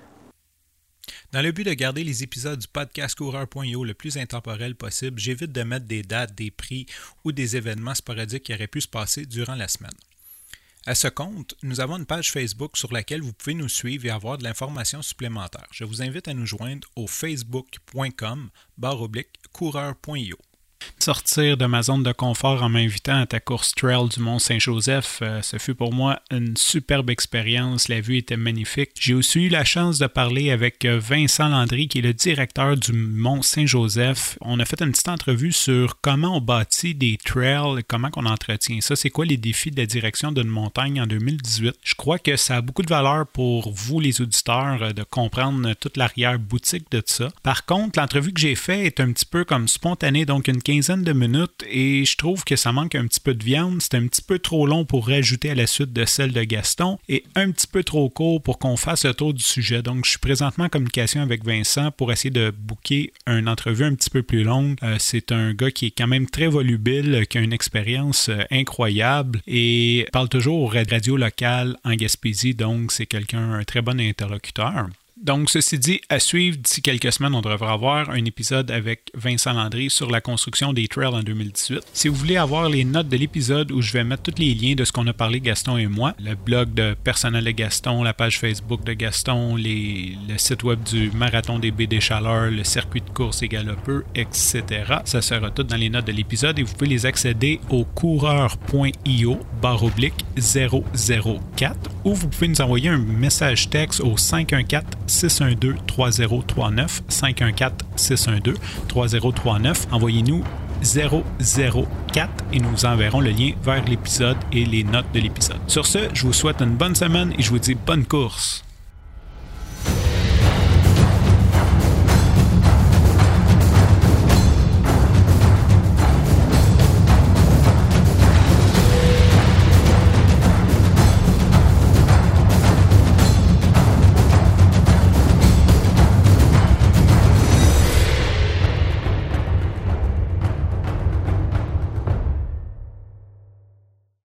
Dans le but de garder les épisodes du podcast coureur point i o le plus intemporel possible, j'évite de mettre des dates, des prix ou des événements sporadiques qui auraient pu se passer durant la semaine. À ce compte, nous avons une page Facebook sur laquelle vous pouvez nous suivre et avoir de l'information supplémentaire. Je vous invite à nous joindre au facebook point com barre oblique coureur point i o. Sortir de ma zone de confort en m'invitant à ta course trail du Mont-Saint-Joseph, euh, ce fut pour moi une superbe expérience. La vue était magnifique. J'ai aussi eu la chance de parler avec Vincent Landry, qui est le directeur du Mont-Saint-Joseph. On a fait une petite entrevue sur comment on bâtit des trails, comment on entretient ça. C'est quoi les défis de la direction d'une montagne en deux mille dix-huit? Je crois que ça a beaucoup de valeur pour vous, les auditeurs, de comprendre toute l'arrière-boutique de ça. Par contre, l'entrevue que j'ai faite est un petit peu comme spontanée, donc une quinzaine de minutes et je trouve que ça manque un petit peu de viande. C'est un petit peu trop long pour rajouter à la suite de celle de Gaston et un petit peu trop court pour qu'on fasse le tour du sujet. Donc, je suis présentement en communication avec Vincent pour essayer de booker une entrevue un petit peu plus longue. Euh, c'est un gars qui est quand même très volubile, qui a une expérience euh, incroyable et parle toujours aux radios locales en Gaspésie. Donc, c'est quelqu'un, un très bon interlocuteur. Donc, ceci dit, à suivre, d'ici quelques semaines, on devrait avoir un épisode avec Vincent Landry sur la construction des trails en deux mille dix-huit. Si vous voulez avoir les notes de l'épisode où je vais mettre tous les liens de ce qu'on a parlé Gaston et moi, le blog de personnel de Gaston, la page Facebook de Gaston, les, le site web du Marathon des Baies des Chaleurs, le circuit de course et galopeux, et cetera. Ça sera tout dans les notes de l'épisode et vous pouvez les accéder au coureur point i o barre oblique zéro zéro quatre ou vous pouvez nous envoyer un message texte au cinq un quatre six un deux trois zéro trois neuf cinq un quatre six un deux trois zéro trois neuf. Envoyez-nous zéro zéro quatre et nous vous enverrons le lien vers l'épisode et les notes de l'épisode. Sur ce, je vous souhaite une bonne semaine et je vous dis bonne course.